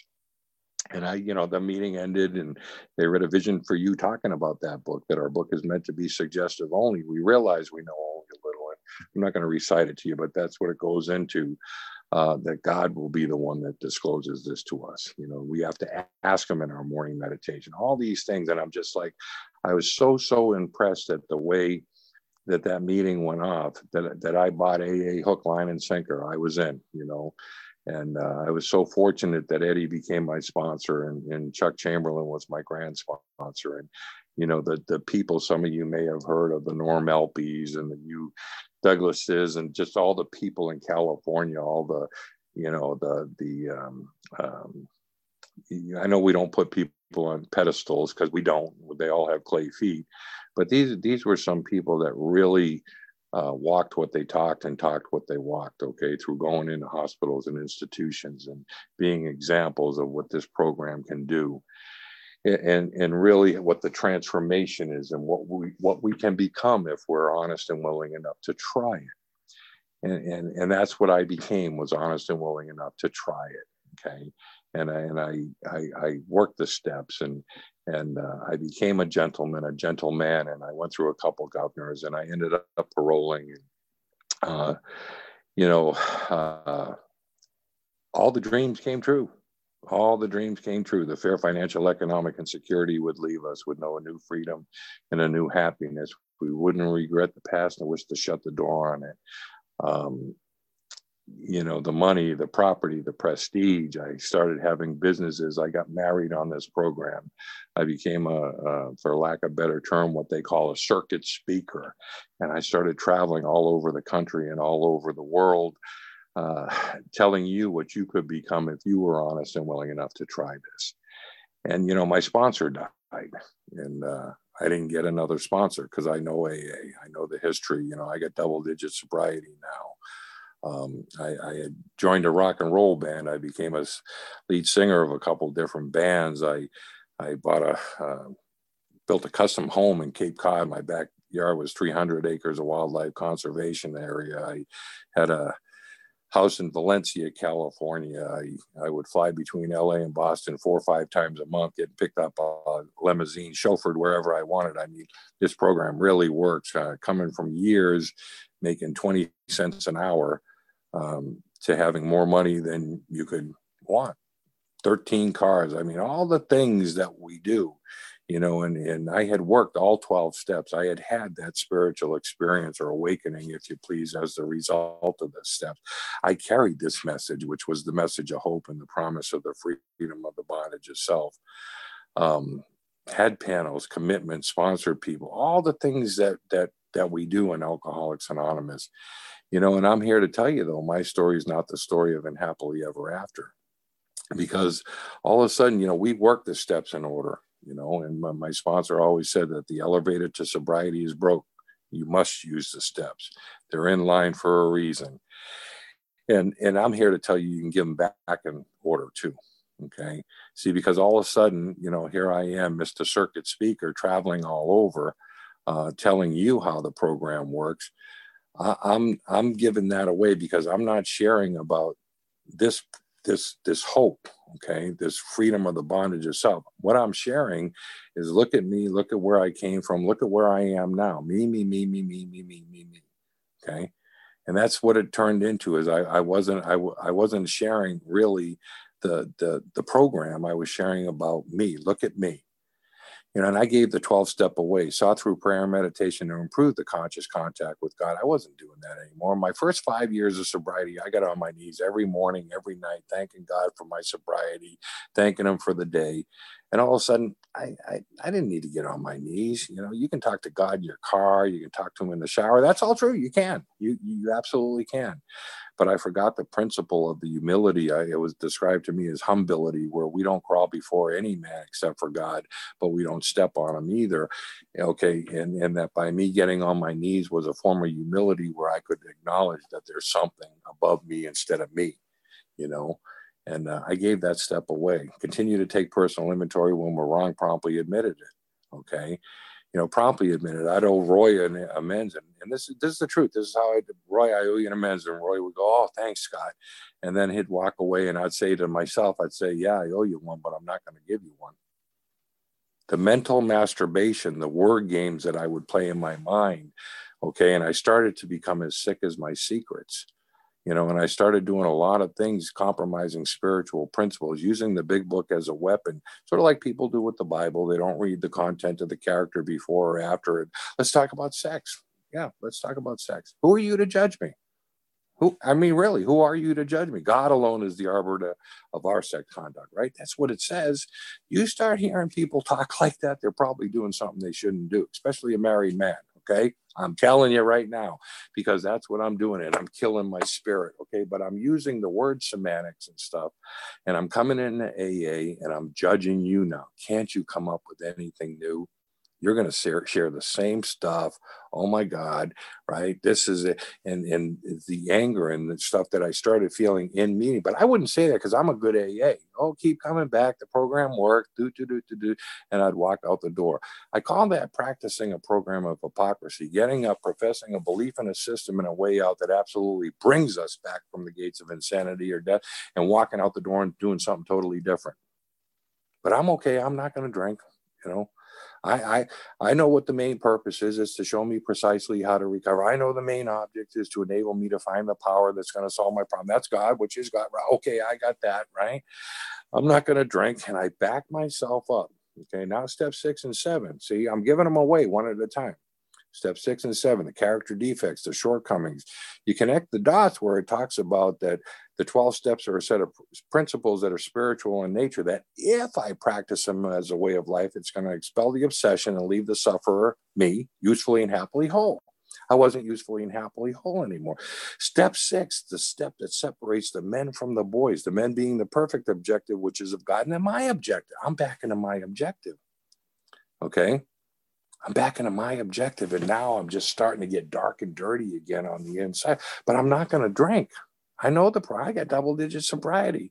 And I, you know, the meeting ended and they read A Vision for You talking about that book, that our book is meant to be suggestive only. We realize we know only a little. And I'm not going to recite it to you, but that's what it goes into. Uh, that God will be the one that discloses this to us. You know, we have to ask him in our morning meditation, all these things. And I'm just like, I was so, so impressed at the way that that meeting went off, that, that I bought A A hook, line, and sinker. I was in, you know, and uh, I was so fortunate that Eddie became my sponsor and, and Chuck Chamberlain was my grand sponsor. And, you know, the, the people, some of you may have heard of the Norm Elpies and the you Douglases and just all the people in California, all the, you know, the, the, um, um, I know we don't put people on pedestals because we don't, they all have clay feet, but these, these were some people that really uh, walked what they talked and talked what they walked, okay, through going into hospitals and institutions and being examples of what this program can do. And, and really what the transformation is and what we what we can become if we're honest and willing enough to try it. And, and, and that's what I became, was honest and willing enough to try it. Okay. And I, and I, I, I worked the steps, and, and uh, I became a gentleman, a gentleman. And I went through a couple governors, and I ended up paroling. And, uh, you know, uh, all the dreams came true. All the dreams came true. The fair financial, economic, and security would leave us with no new freedom and a new happiness. We wouldn't regret the past and wish to shut the door on it. Um, you know, the money, the property, the prestige. I started having businesses. I got married on this program. I became a, a, for lack of a better term, what they call a circuit speaker. And I started traveling all over the country and all over the world, uh, telling you what you could become if you were honest and willing enough to try this. And, you know, my sponsor died, and uh, I didn't get another sponsor because I know A A. I know the history. You know, I got double digit sobriety now. Um, I, I had joined a rock and roll band. I became a lead singer of a couple different bands. I I bought a uh, built a custom home in Cape Cod. My backyard was three hundred acres of wildlife conservation area. I had a house in Valencia, California. I, I would fly between L A and Boston four or five times a month, getting picked up a limousine, chauffeured wherever I wanted. I mean, this program really works. Uh, coming from years making twenty cents an hour um, to having more money than you could want. thirteen cars. I mean, all the things that we do, you know, and, and I had worked all twelve steps. I had had that spiritual experience or awakening, if you please, as the result of the steps. I carried this message, which was the message of hope and the promise of the freedom of the bondage itself. Um, had panels, commitment, sponsored people, all the things that, that, that we do in Alcoholics Anonymous, you know, and I'm here to tell you, though, my story is not the story of an happily ever after, because all of a sudden, you know, we work the steps in order. You know, and my, my sponsor always said that the elevator to sobriety is broke. You must use the steps. They're in line for a reason. And and I'm here to tell you, you can give them back in order too. Okay. See, because all of a sudden, you know, here I am, Mister Circuit Speaker, traveling all over, uh, telling you how the program works. I, I'm I'm giving that away because I'm not sharing about this this this hope, okay, this freedom of the bondage itself. What I'm sharing is, look at me, look at where I came from, look at where I am now. Me, me, me, me, me, me, me, me, me. Okay, and that's what it turned into. Is I, I wasn't I, I wasn't sharing really the the the program. I was sharing about me. Look at me. You know, and I gave the twelve step away, saw through prayer and meditation to improve the conscious contact with God. I wasn't doing that anymore. My first five years of sobriety, I got on my knees every morning, every night, thanking God for my sobriety, thanking him for the day. And all of a sudden, I, I, I didn't need to get on my knees. You know, you can talk to God in your car. You can talk to him in the shower. That's all true. You can. You, you absolutely can. But I forgot the principle of the humility. I, it was described to me as humility, where we don't crawl before any man except for God, but we don't step on him either. Okay, and, and that by me getting on my knees was a form of humility where I could acknowledge that there's something above me instead of me, you know. And uh, I gave that step away. Continue to take personal inventory. When we're wrong, promptly admitted it. Okay. You know, promptly admitted. I'd owe Roy an amends. And, and this, this is the truth. This is how I did. Roy, I owe you an amends. And Roy would go, oh, thanks, Scott. And then he'd walk away, and I'd say to myself, I'd say, yeah, I owe you one, but I'm not going to give you one. The mental masturbation, the word games that I would play in my mind. Okay. And I started to become as sick as my secrets. You know, and I started doing a lot of things, compromising spiritual principles, using the big book as a weapon, sort of like people do with the Bible. They don't read the content of the character before or after it. Let's talk about sex. Yeah, let's talk about sex. Who are you to judge me? Who, I mean, really, who are you to judge me? God alone is the arbiter of our sex conduct, right? That's what it says. You start hearing people talk like that, they're probably doing something they shouldn't do, especially a married man. Okay. I'm telling you right now, because that's what I'm doing. And I'm killing my spirit. Okay. But I'm using the word semantics and stuff. And I'm coming into A A and I'm judging you now. Can't you come up with anything new? You're going to share, share the same stuff. Oh my God, right? This is it. And, and the anger and the stuff that I started feeling in meeting, but I wouldn't say that because I'm a good A A. Oh, keep coming back. The program worked, do, do, do, do, do. And I'd walk out the door. I call that practicing a program of hypocrisy, getting up, professing a belief in a system in a way out that absolutely brings us back from the gates of insanity or death, and walking out the door and doing something totally different. But I'm okay. I'm not going to drink, you know. I, I I know what the main purpose is, is to show me precisely how to recover. I know the main object is to enable me to find the power that's going to solve my problem. That's God, which is God. Okay, I got that, right? I'm not going to drink, and I back myself up. Okay, now step six and seven. See, I'm giving them away one at a time. Step six and seven, the character defects, the shortcomings. You connect the dots where it talks about that the twelve steps are a set of principles that are spiritual in nature, that if I practice them as a way of life, it's going to expel the obsession and leave the sufferer, me, usefully and happily whole. I wasn't usefully and happily whole anymore. Step six, the step that separates the men from the boys, the men being the perfect objective, which is of God, and then my objective. I'm back into my objective. Okay? I'm back into my objective, and now I'm just starting to get dark and dirty again on the inside. But I'm not going to drink. I know the I got double-digit sobriety.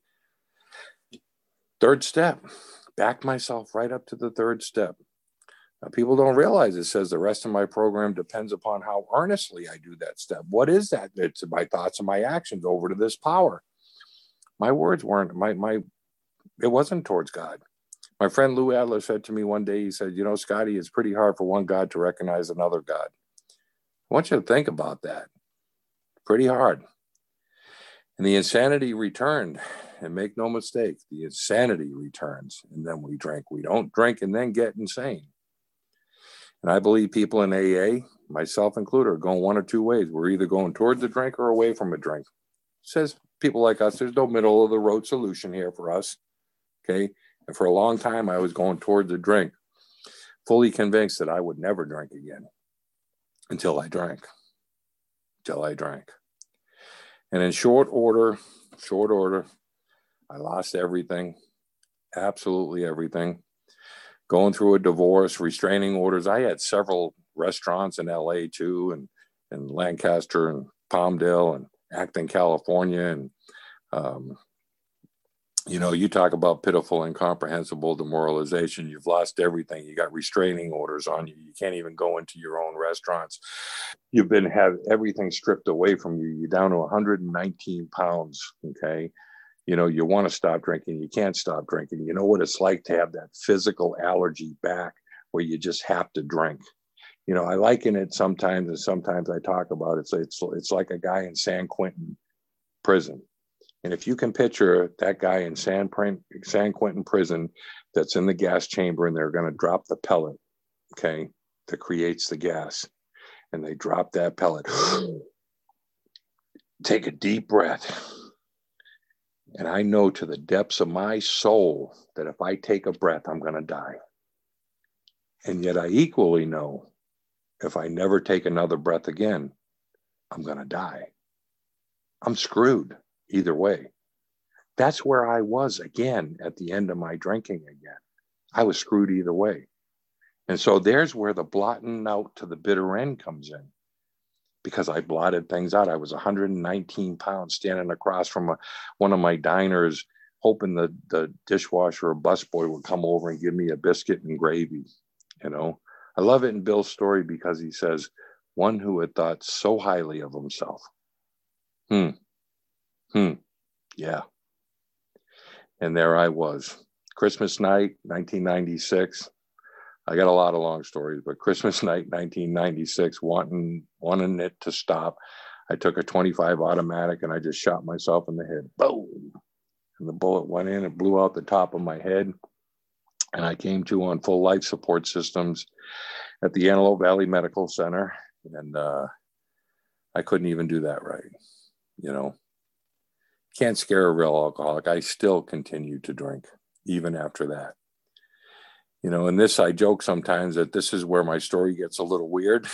Third step, back myself right up to the third step. Now, people don't realize it says the rest of my program depends upon how earnestly I do that step. What is that? It's my thoughts and my actions over to this power. My words weren't, my, my, it wasn't towards God. My friend Lou Adler said to me one day, he said, you know, Scotty, it's pretty hard for one God to recognize another God. I want you to think about that. Pretty hard. And the insanity returned. And make no mistake, the insanity returns. And then we drink. We don't drink and then get insane. And I believe people in A A, myself included, are going one or two ways. We're either going toward the drink or away from a drink. It says people like us, there's no middle of the road solution here for us. Okay. And for a long time, I was going towards the drink, fully convinced that I would never drink again until I drank, until I drank. And in short order, short order, I lost everything, absolutely everything. Going through a divorce, restraining orders. I had several restaurants in L A too, and in Lancaster and Palmdale and Acton, California. And, um, you know, you talk about pitiful, incomprehensible demoralization. You've lost everything. You got restraining orders on you. You can't even go into your own restaurants. You've been have everything stripped away from you. You're down to one hundred nineteen pounds. Okay. You know, you want to stop drinking. You can't stop drinking. You know what it's like to have that physical allergy back where you just have to drink. You know, I liken it sometimes, and sometimes I talk about it. It's, it's, it's like a guy in San Quentin prison. And if you can picture that guy in San, San Quentin prison that's in the gas chamber, and they're going to drop the pellet, okay, that creates the gas. And they drop that pellet. Take a deep breath. And I know to the depths of my soul that if I take a breath, I'm going to die. And yet I equally know if I never take another breath again, I'm going to die. I'm screwed either way. That's where I was again at the end of my drinking again. I was screwed either way. And so there's where the blotting out to the bitter end comes in. Because I blotted things out. I was one hundred nineteen pounds standing across from a, one of my diners, hoping the, the dishwasher or busboy would come over and give me a biscuit and gravy. You know, I love it in Bill's story because he says, one who had thought so highly of himself. Hmm. Hmm. Yeah. And there I was. Christmas night, nineteen ninety-six. I got a lot of long stories, but Christmas night, nineteen ninety-six, wanting, wanting it to stop, I took a twenty-five automatic and I just shot myself in the head. Boom. And the bullet went in and blew out the top of my head. And I came to on full life support systems at the Antelope Valley Medical Center. And uh, I couldn't even do that right. You know, can't scare a real alcoholic. I still continue to drink even after that. You know, and this, I joke sometimes that this is where my story gets a little weird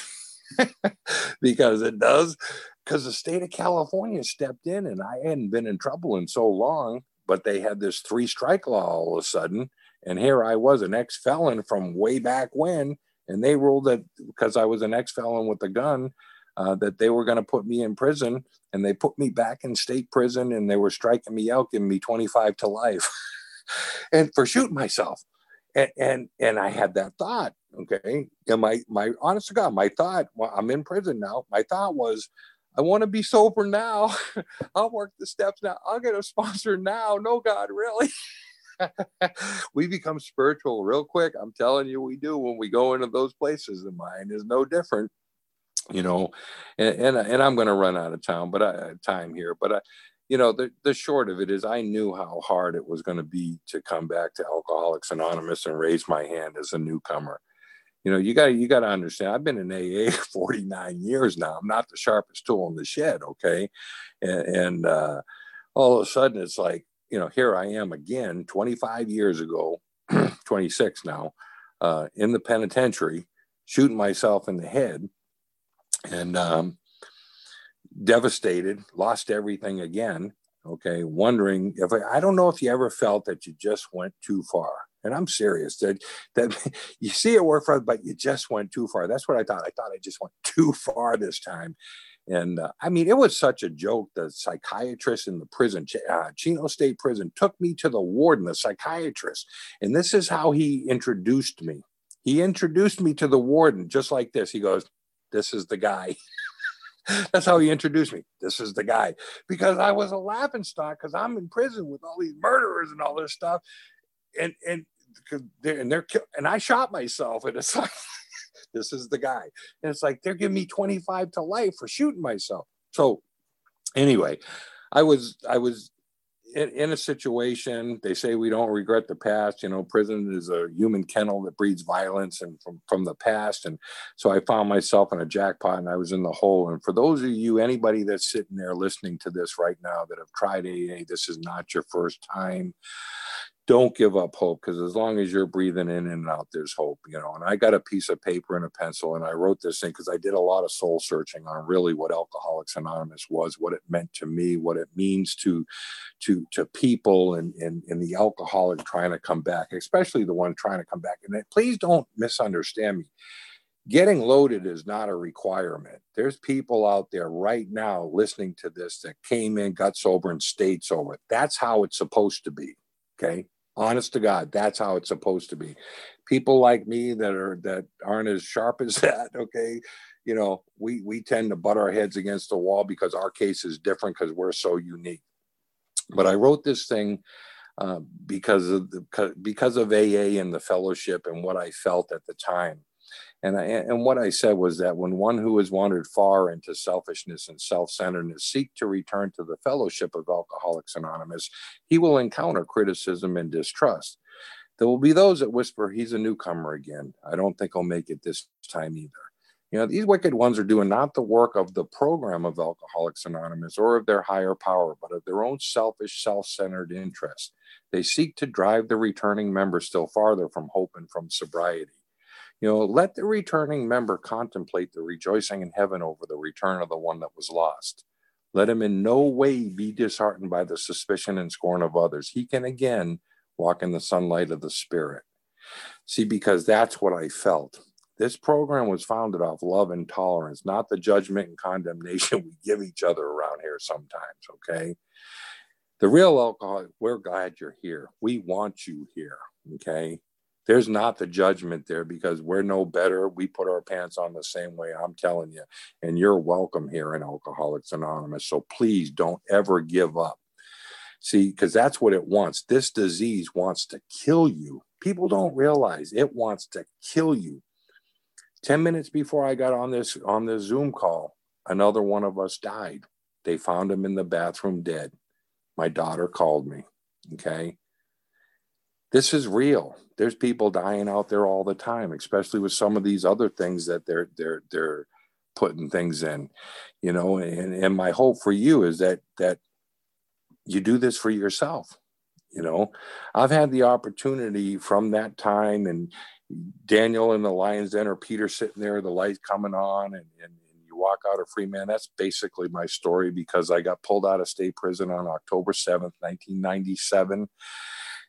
because it does, because the state of California stepped in and I hadn't been in trouble in so long, but they had this three strike law all of a sudden. And here I was, an ex-felon from way back when, And they ruled that because I was an ex-felon with a gun, uh, that they were going to put me in prison, and they put me back in state prison, and they were striking me out, giving me twenty-five to life and for shooting myself. And, and, and I had that thought, okay. And my, my, honest to God, my thought, well, I'm in prison now. My thought was, I want to be sober now. I'll work the steps now. I'll get a sponsor now. No, God, really? We become spiritual real quick. I'm telling you, we do when we go into those places. The mind is no different, you know, and, and, and I'm going to run out of time, but I, time here, but I, you know, the, the short of it is I knew how hard it was going to be to come back to Alcoholics Anonymous and raise my hand as a newcomer. You know, you got you got to understand, I've been in A A forty-nine years now. I'm not the sharpest tool in the shed, okay? And, and uh, all of a sudden it's like, you know, here I am again, twenty-five years ago, twenty-six now, uh, in the penitentiary, shooting myself in the head, and um, devastated, lost everything again, okay, wondering if, I, I don't know if you ever felt that you just went too far. And I'm serious, that, that you see it work for us, but you just went too far. That's what I thought. I thought I just went too far this time. And uh, I mean, it was such a joke. The psychiatrist in the prison, uh, Chino State Prison, took me to the warden, the psychiatrist. And this is how he introduced me. He introduced me to the warden just like this. He goes, "This is the guy." That's how he introduced me. This is the guy. Because I was a laughingstock, because I'm in prison with all these murderers and all this stuff. And, and, they're, and they're, and I shot myself, and it's like, this is the guy. And it's like, they're giving me twenty-five to life for shooting myself. So anyway, I was, I was in, in a situation. They say we don't regret the past. You know, prison is a human kennel that breeds violence and from, from the past. And so I found myself in a jackpot, and I was in the hole. And for those of you, anybody that's sitting there listening to this right now that have tried A A, this is not your first time. Don't give up hope, because as long as you're breathing in and out, there's hope, you know. And I got a piece of paper and a pencil, and I wrote this thing because I did a lot of soul searching on really what Alcoholics Anonymous was, what it meant to me, what it means to to to people, and and, and the alcoholic trying to come back, especially the one trying to come back. And please don't misunderstand me. Getting loaded is not a requirement. There's people out there right now listening to this that came in, got sober, and stayed sober. That's how it's supposed to be. Okay. Honest to God, that's how it's supposed to be. People like me that are, that aren't as sharp as that. Okay. You know, we, we tend to butt our heads against the wall because our case is different, because we're so unique. But I wrote this thing uh, because of the, because of A A and the fellowship and what I felt at the time. And, I, and what I said was that when one who has wandered far into selfishness and self-centeredness seek to return to the fellowship of Alcoholics Anonymous, he will encounter criticism and distrust. There will be those that whisper, "He's a newcomer again. I don't think he'll make it this time either." You know, these wicked ones are doing not the work of the program of Alcoholics Anonymous or of their higher power, but of their own selfish, self-centered interests. They seek to drive the returning member still farther from hope and from sobriety. You know, let the returning member contemplate the rejoicing in heaven over the return of the one that was lost. Let him in no way be disheartened by the suspicion and scorn of others. He can again walk in the sunlight of the Spirit. See, because that's what I felt. This program was founded off love and tolerance, not the judgment and condemnation we give each other around here sometimes, okay? The real alcoholic, we're glad you're here. We want you here, okay? There's not the judgment there, because we're no better. We put our pants on the same way, I'm telling you. And you're welcome here in Alcoholics Anonymous. So please don't ever give up. See, because that's what it wants. This disease wants to kill you. People don't realize it wants to kill you. Ten minutes before I got on this, on this Zoom call, another one of us died. They found him in the bathroom dead. My daughter called me, okay? This is real. There's people dying out there all the time, especially with some of these other things that they're they're they're putting things in, you know. And, and my hope for you is that that you do this for yourself. You know, I've had the opportunity from that time, and Daniel in the Lion's Den, or Peter sitting there, the light coming on, and, and you walk out a free man. That's basically my story, because I got pulled out of state prison on October seventh, nineteen ninety-seven.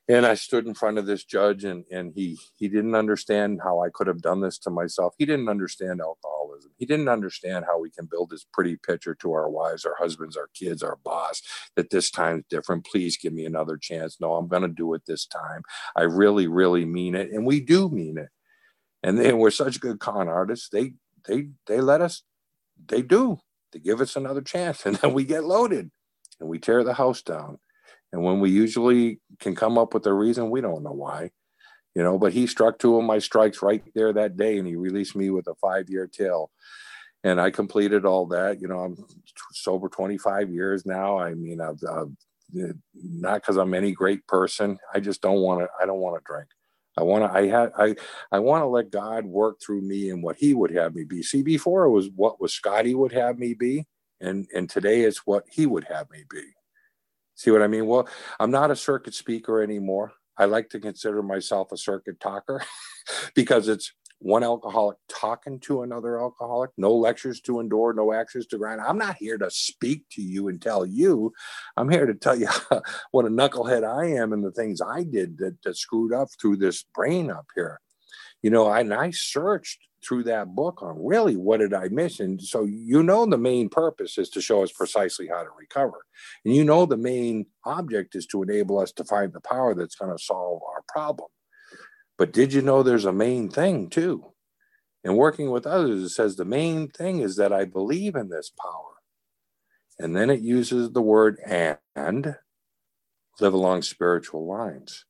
And I stood in front of this judge, and, and he, he didn't understand how I could have done this to myself. He didn't understand alcoholism. He didn't understand how we can build this pretty picture to our wives, our husbands, our kids, our boss, that this time's different. Please give me another chance. No, I'm going to do it this time. I really, really mean it. And we do mean it. And then we're such good con artists. They, they, they let us, they do. They give us another chance. And then we get loaded and we tear the house down. And when we usually can come up with a reason, we don't know why, you know, but he struck two of my strikes right there that day, and he released me with a five-year tail. And I completed all that. You know, I'm sober twenty-five years now. I mean, I've, I've not because I'm any great person. I just don't want to, I don't want to drink. I want to, I had, I, I want to let God work through me and what he would have me be. See, before it was what was Scotty would have me be. And, and today it's what he would have me be. See what I mean? Well, I'm not a circuit speaker anymore. I like to consider myself a circuit talker because it's one alcoholic talking to another alcoholic, no lectures to endure, no axes to grind. I'm not here to speak to you and tell you. I'm here to tell you what a knucklehead I am and the things I did that, that screwed up through this brain up here. You know, I, and I searched through that book on really what did I miss. And so, you know, the main purpose is to show us precisely how to recover. And you know, the main object is to enable us to find the power that's going to solve our problem. But did you know there's a main thing too? In working with others, it says the main thing is that I believe in this power. And then it uses the word and live along spiritual lines.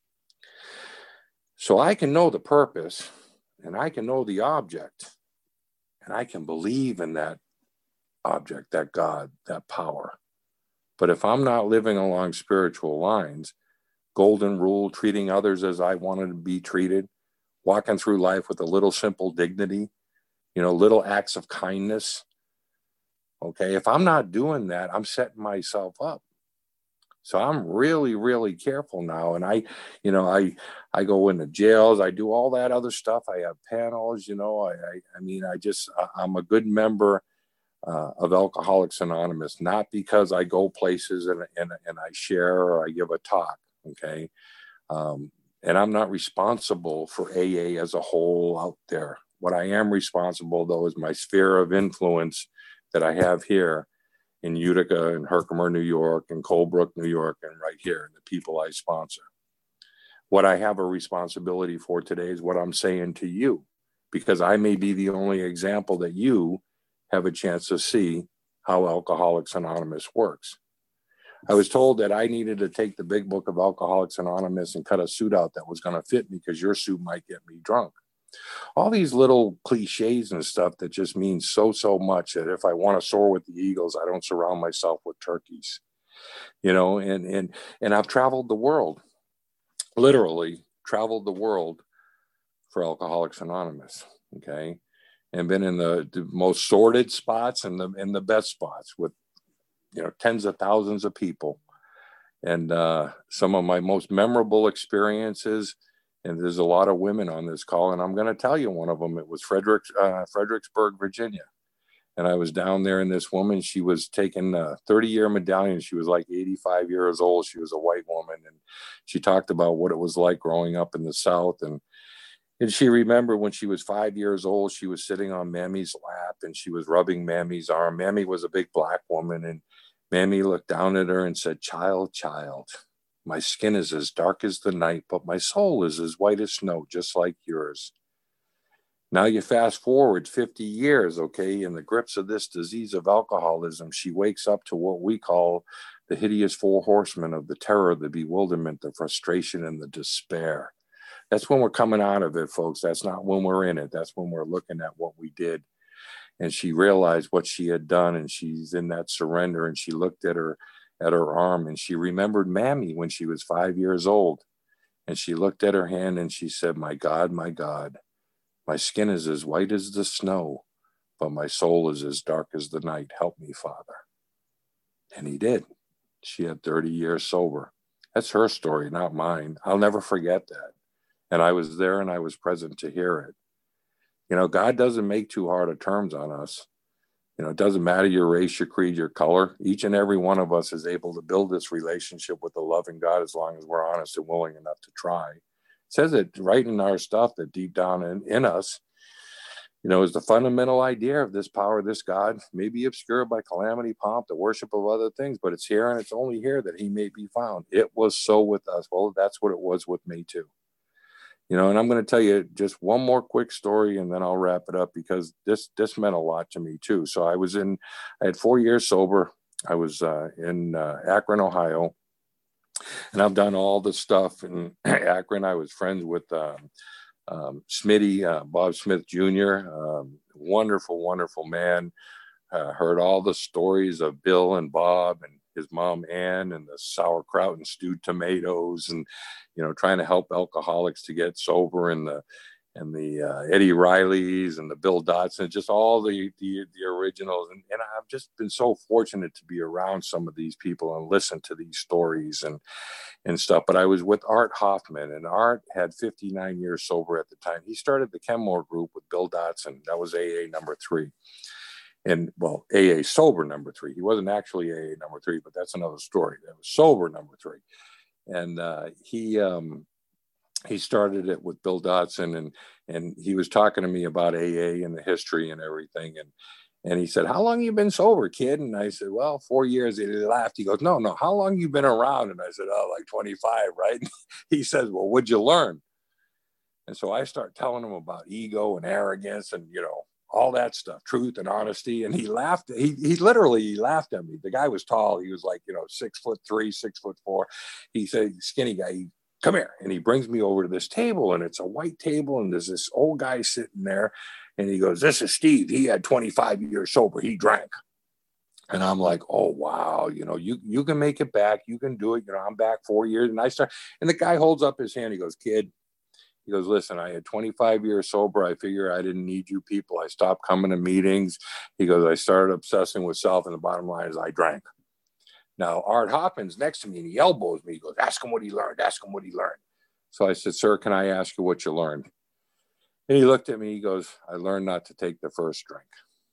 So I can know the purpose, and I can know the object, and I can believe in that object, that God, that power. But if I'm not living along spiritual lines, golden rule, treating others as I wanted to be treated, walking through life with a little simple dignity, you know, little acts of kindness. Okay, if I'm not doing that, I'm setting myself up. So I'm really, really careful now. And I, you know, I, I go into jails. I do all that other stuff. I have panels, you know, I, I, I mean, I just, I'm a good member uh, of Alcoholics Anonymous, not because I go places and, and, and I share or I give a talk. Okay. Um, and I'm not responsible for A A as a whole out there. What I am responsible though is my sphere of influence that I have here in Utica and Herkimer, New York, and Colebrook, New York, and right here, and the people I sponsor. What I have a responsibility for today is what I'm saying to you, because I may be the only example that you have a chance to see how Alcoholics Anonymous works. I was told that I needed to take the big book of Alcoholics Anonymous and cut a suit out that was going to fit me because your suit might get me drunk. All these little cliches and stuff that just means so, so much that if I want to soar with the eagles, I don't surround myself with turkeys, you know, and, and, and I've traveled the world, literally traveled the world for Alcoholics Anonymous. Okay. And been in the, the most sordid spots and the, and the best spots with, you know, tens of thousands of people. And uh, some of my most memorable experiences. And there's a lot of women on this call, and I'm going to tell you one of them. It was Frederick, uh, Fredericksburg, Virginia. And I was down there, and this woman, she was taking a thirty-year medallion. She was like eighty-five years old. She was a white woman, and she talked about what it was like growing up in the South. And, and she remembered when she was five years old, she was sitting on Mammy's lap, and she was rubbing Mammy's arm. Mammy was a big black woman, and Mammy looked down at her and said, "Child, child, my skin is as dark as the night, but my soul is as white as snow, just like yours." Now you fast forward fifty years, okay, in the grips of this disease of alcoholism, she wakes up to what we call the hideous four horsemen of the terror, the bewilderment, the frustration, and the despair. That's when we're coming out of it, folks. That's not when we're in it. That's when we're looking at what we did. And she realized what she had done, and she's in that surrender, and she looked at her at her arm, and she remembered Mammy when she was five years old. And she looked at her hand and she said, "My God, my God, my skin is as white as the snow, but my soul is as dark as the night. Help me, Father." And he did. She had thirty years sober. That's her story, not mine. I'll never forget that. And I was there and I was present to hear it. You know, God doesn't make too hard of terms on us. You know, it doesn't matter your race, your creed, your color. Each and every one of us is able to build this relationship with the loving God as long as we're honest and willing enough to try. It says it right in our stuff that deep down in, in us, you know, is the fundamental idea of this power, this God, may be obscured by calamity, pomp, the worship of other things, but it's here and it's only here that he may be found. It was so with us. Well, that's what it was with me too. You know, and I'm going to tell you just one more quick story and then I'll wrap it up because this, this meant a lot to me too. So I was in, I had four years sober. I was uh, in uh, Akron, Ohio, and I've done all the stuff in Akron. I was friends with, um, Um, Smitty, uh, Bob Smith Junior, um, wonderful, wonderful man. Uh, heard all the stories of Bill and Bob and his mom Ann and the sauerkraut and stewed tomatoes, and you know, trying to help alcoholics to get sober, and the and the uh, Eddie Rileys and the Bill Dotson, just all the the, the originals. And, and I've just been so fortunate to be around some of these people and listen to these stories and and stuff. But I was with Art Hoffman, and Art had fifty-nine years sober at the time. He started the Kenmore group with Bill Dotson. That was A A number three. And well, A A sober number three. He wasn't actually A A number three, but that's another story. That was sober number three. And uh, he um, he started it with Bill Dotson, and and he was talking to me about A A and the history and everything. And And he said, how long you been sober, kid? And I said, well, four years. He laughed. He goes, no, no. How long you been around? And I said, oh, like twenty-five, right? He says, well, what'd you learn? And so I start telling him about ego and arrogance and, you know, all that stuff, truth and honesty. And he laughed. He, he literally he laughed at me. The guy was tall. He was like, you know, six foot three, six foot four. He said, skinny guy, he, come here. And he brings me over to this table, and it's a white table. And there's this old guy sitting there. And he goes, this is Steve. He had twenty-five years sober. He drank. And I'm like, oh, wow. You know, you, you can make it back. You can do it. You know, I'm back four years. And I start, and the guy holds up his hand. He goes, kid, he goes, listen, I had twenty-five years sober. I figure I didn't need you people. I stopped coming to meetings. He goes, I started obsessing with self. And the bottom line is I drank. Now, Art Hoffman's next to me, and he elbows me. He goes, ask him what he learned. Ask him what he learned. So I said, sir, can I ask you what you learned? And he looked at me, he goes, I learned not to take the first drink.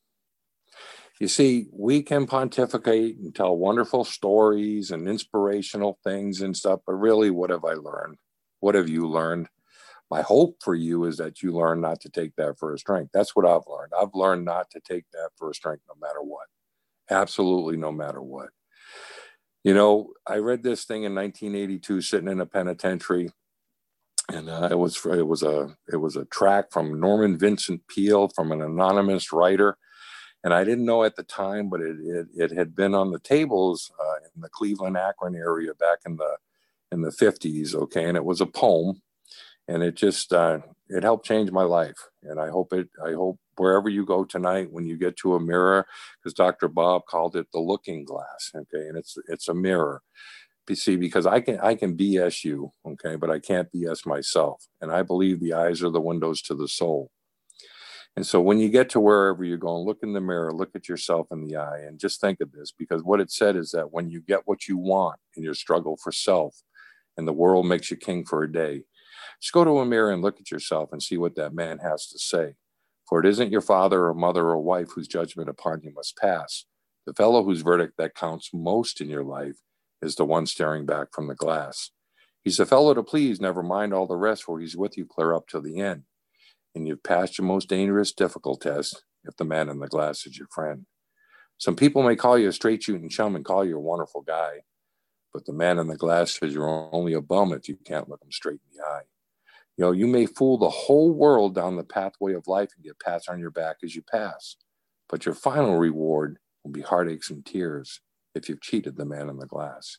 You see, we can pontificate and tell wonderful stories and inspirational things and stuff, but really, what have I learned? What have you learned? My hope for you is that you learn not to take that first drink. That's what I've learned. I've learned not to take that first drink no matter what. Absolutely no matter what. You know, I read this thing in nineteen eighty-two sitting in a penitentiary. And uh, it was it was a it was a track from Norman Vincent Peale, from an anonymous writer, and I didn't know at the time, but it it, it had been on the tables uh, in the Cleveland Akron area back in the in the fifties. Okay, and it was a poem, and it just uh, it helped change my life. And I hope it I hope wherever you go tonight, when you get to a mirror, because Doctor Bob called it the looking glass. Okay, and it's it's a mirror. See, because I can I can B S you, okay, but I can't B S myself. And I believe the eyes are the windows to the soul. And so when you get to wherever you're going, look in the mirror, look at yourself in the eye, and just think of this, because what it said is that when you get what you want in your struggle for self, and the world makes you king for a day, just go to a mirror and look at yourself and see what that man has to say. For it isn't your father or mother or wife whose judgment upon you must pass. The fellow whose verdict that counts most in your life is the one staring back from the glass. He's a fellow to please, never mind all the rest, for he's with you clear up to the end. And you've passed your most dangerous, difficult test if the man in the glass is your friend. Some people may call you a straight shooting chum and call you a wonderful guy, but the man in the glass says you're only a bum if you can't look him straight in the eye. You know, you may fool the whole world down the pathway of life and get pats on your back as you pass, but your final reward will be heartaches and tears if you've cheated the man in the glass.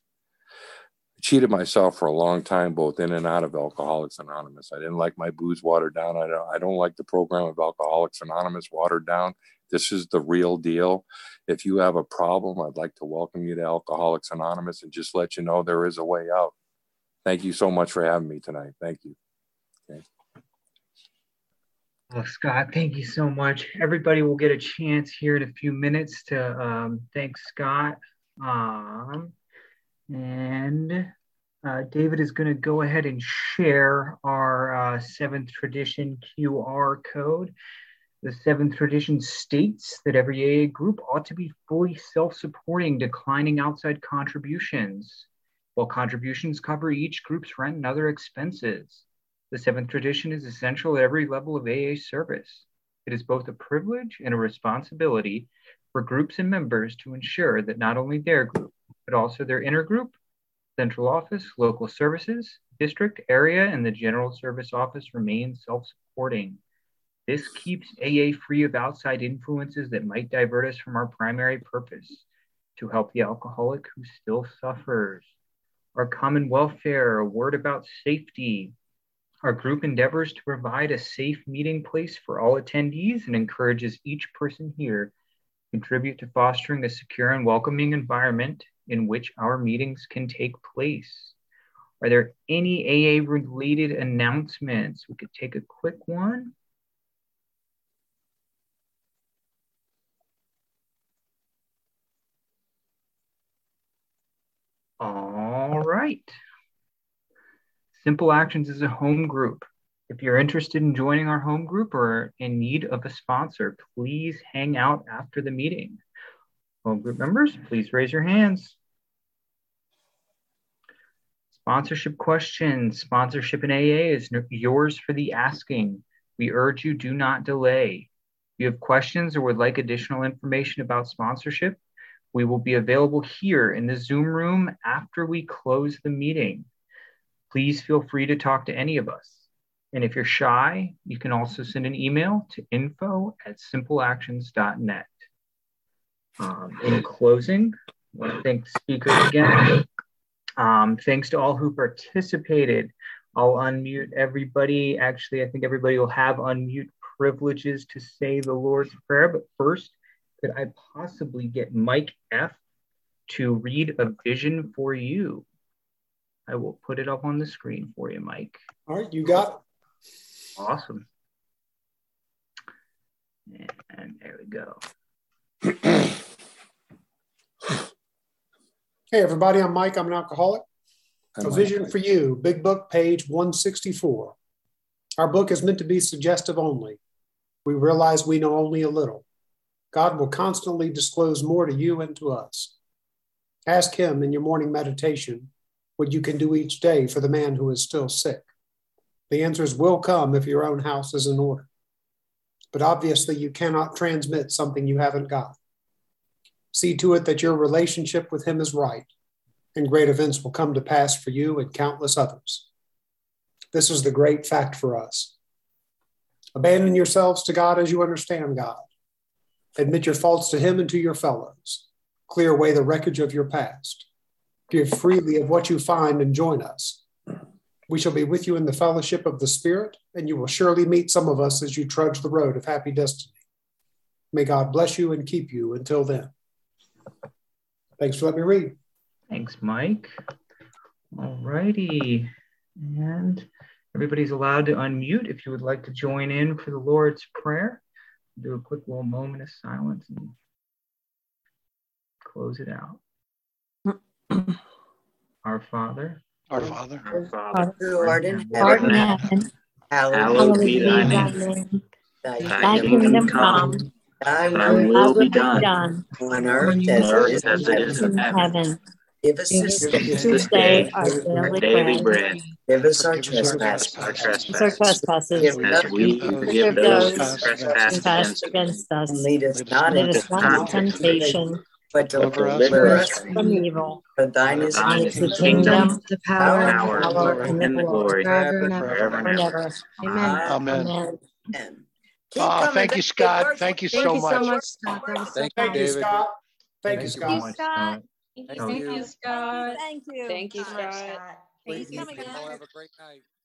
I cheated myself for a long time, both in and out of Alcoholics Anonymous. I didn't like my booze watered down. I don't, I don't like the program of Alcoholics Anonymous watered down. This is the real deal. If you have a problem, I'd like to welcome you to Alcoholics Anonymous and just let you know there is a way out. Thank you so much for having me tonight. Thank you. Okay. Well, Scott, thank you so much. Everybody will get a chance here in a few minutes to um, thank Scott. Um, and uh, David is going to go ahead and share our uh, seventh tradition Q R code. The seventh tradition states that every A A group ought to be fully self-supporting, declining outside contributions, while contributions cover each group's rent and other expenses. The seventh tradition is essential at every level of A A service. It is both a privilege and a responsibility for groups and members to ensure that not only their group, but also their intergroup, central office, local services, district, area, and the general service office remain self-supporting. This keeps A A free of outside influences that might divert us from our primary purpose, to help the alcoholic who still suffers. Our common welfare, a word about safety. Our group endeavors to provide a safe meeting place for all attendees and encourages each person here to contribute to fostering a secure and welcoming environment in which our meetings can take place. Are there any A A related announcements? We could take a quick one. All right. Simple Actions is a home group. If you're interested in joining our home group or in need of a sponsor, please hang out after the meeting. Home group members, please raise your hands. Sponsorship questions. Sponsorship in A A is yours for the asking. We urge you, do not delay. If you have questions or would like additional information about sponsorship, we will be available here in the Zoom room after we close the meeting. Please feel free to talk to any of us. And if you're shy, you can also send an email to info at simple actions dot net. Um, in closing, I want to thank the speakers again. Um, thanks to all who participated. I'll unmute everybody. Actually, I think everybody will have unmute privileges to say the Lord's Prayer. But first, could I possibly get Mike F. to read a vision for you? I will put it up on the screen for you, Mike. All right, you got it. Awesome. And there we go. Hey, everybody, I'm Mike. I'm an alcoholic. I'm A Mike. Vision for You, Big Book, page one sixty-four. Our book is meant to be suggestive only. We realize we know only a little. God will constantly disclose more to you and to us. Ask Him in your morning meditation what you can do each day for the man who is still sick. The answers will come if your own house is in order. But obviously, you cannot transmit something you haven't got. See to it that your relationship with Him is right, and great events will come to pass for you and countless others. This is the great fact for us. Abandon yourselves to God as you understand God. Admit your faults to Him and to your fellows. Clear away the wreckage of your past. Give freely of what you find and join us. We shall be with you in the fellowship of the Spirit, and you will surely meet some of us as you trudge the road of happy destiny. May God bless you and keep you until then. Thanks for letting me read. Thanks, Mike. All righty. And everybody's allowed to unmute if you would like to join in for the Lord's Prayer. Do a quick little moment of silence and close it out. Our Father, Our Father, our Father, who art in Art in heaven, heaven, hallowed hallowed be be thy thy name. name. Thy Thy kingdom kingdom come, come, thy thy will will be done on on earth as it earth is as in it is heaven. in heaven. Give us Give this us day this day our daily daily bread. bread, Give us our forgive us our trespasses, our trespasses, Our trespasses, trespasses, Give as us as we we forgive those forgive forgive who those those who trespass trespass against us. trespass against us. against us. and lead us Lead us not Lead into us not Not into temptation, temptation, but Deliver us deliver from us evil. from evil. for thine is Thine Thine the is the is the kingdom, kingdom, the power, the power, and the power, glory, and the and the glory, glory, forever forever and and Forever and ever. ever. Amen. Amen. Amen. Keep Uh, coming thank back. you, Good Scott. work. Thank you Thank so you so much. much, Scott. That was so Thank you, Thank you, David. Scott. Thank Thank you, you Scott. so much, Scott. Thank That was you. Scott. Thank you. Thank you, Thank you, Scott. Scott. Please, Thanks, you Scott. all have a great night.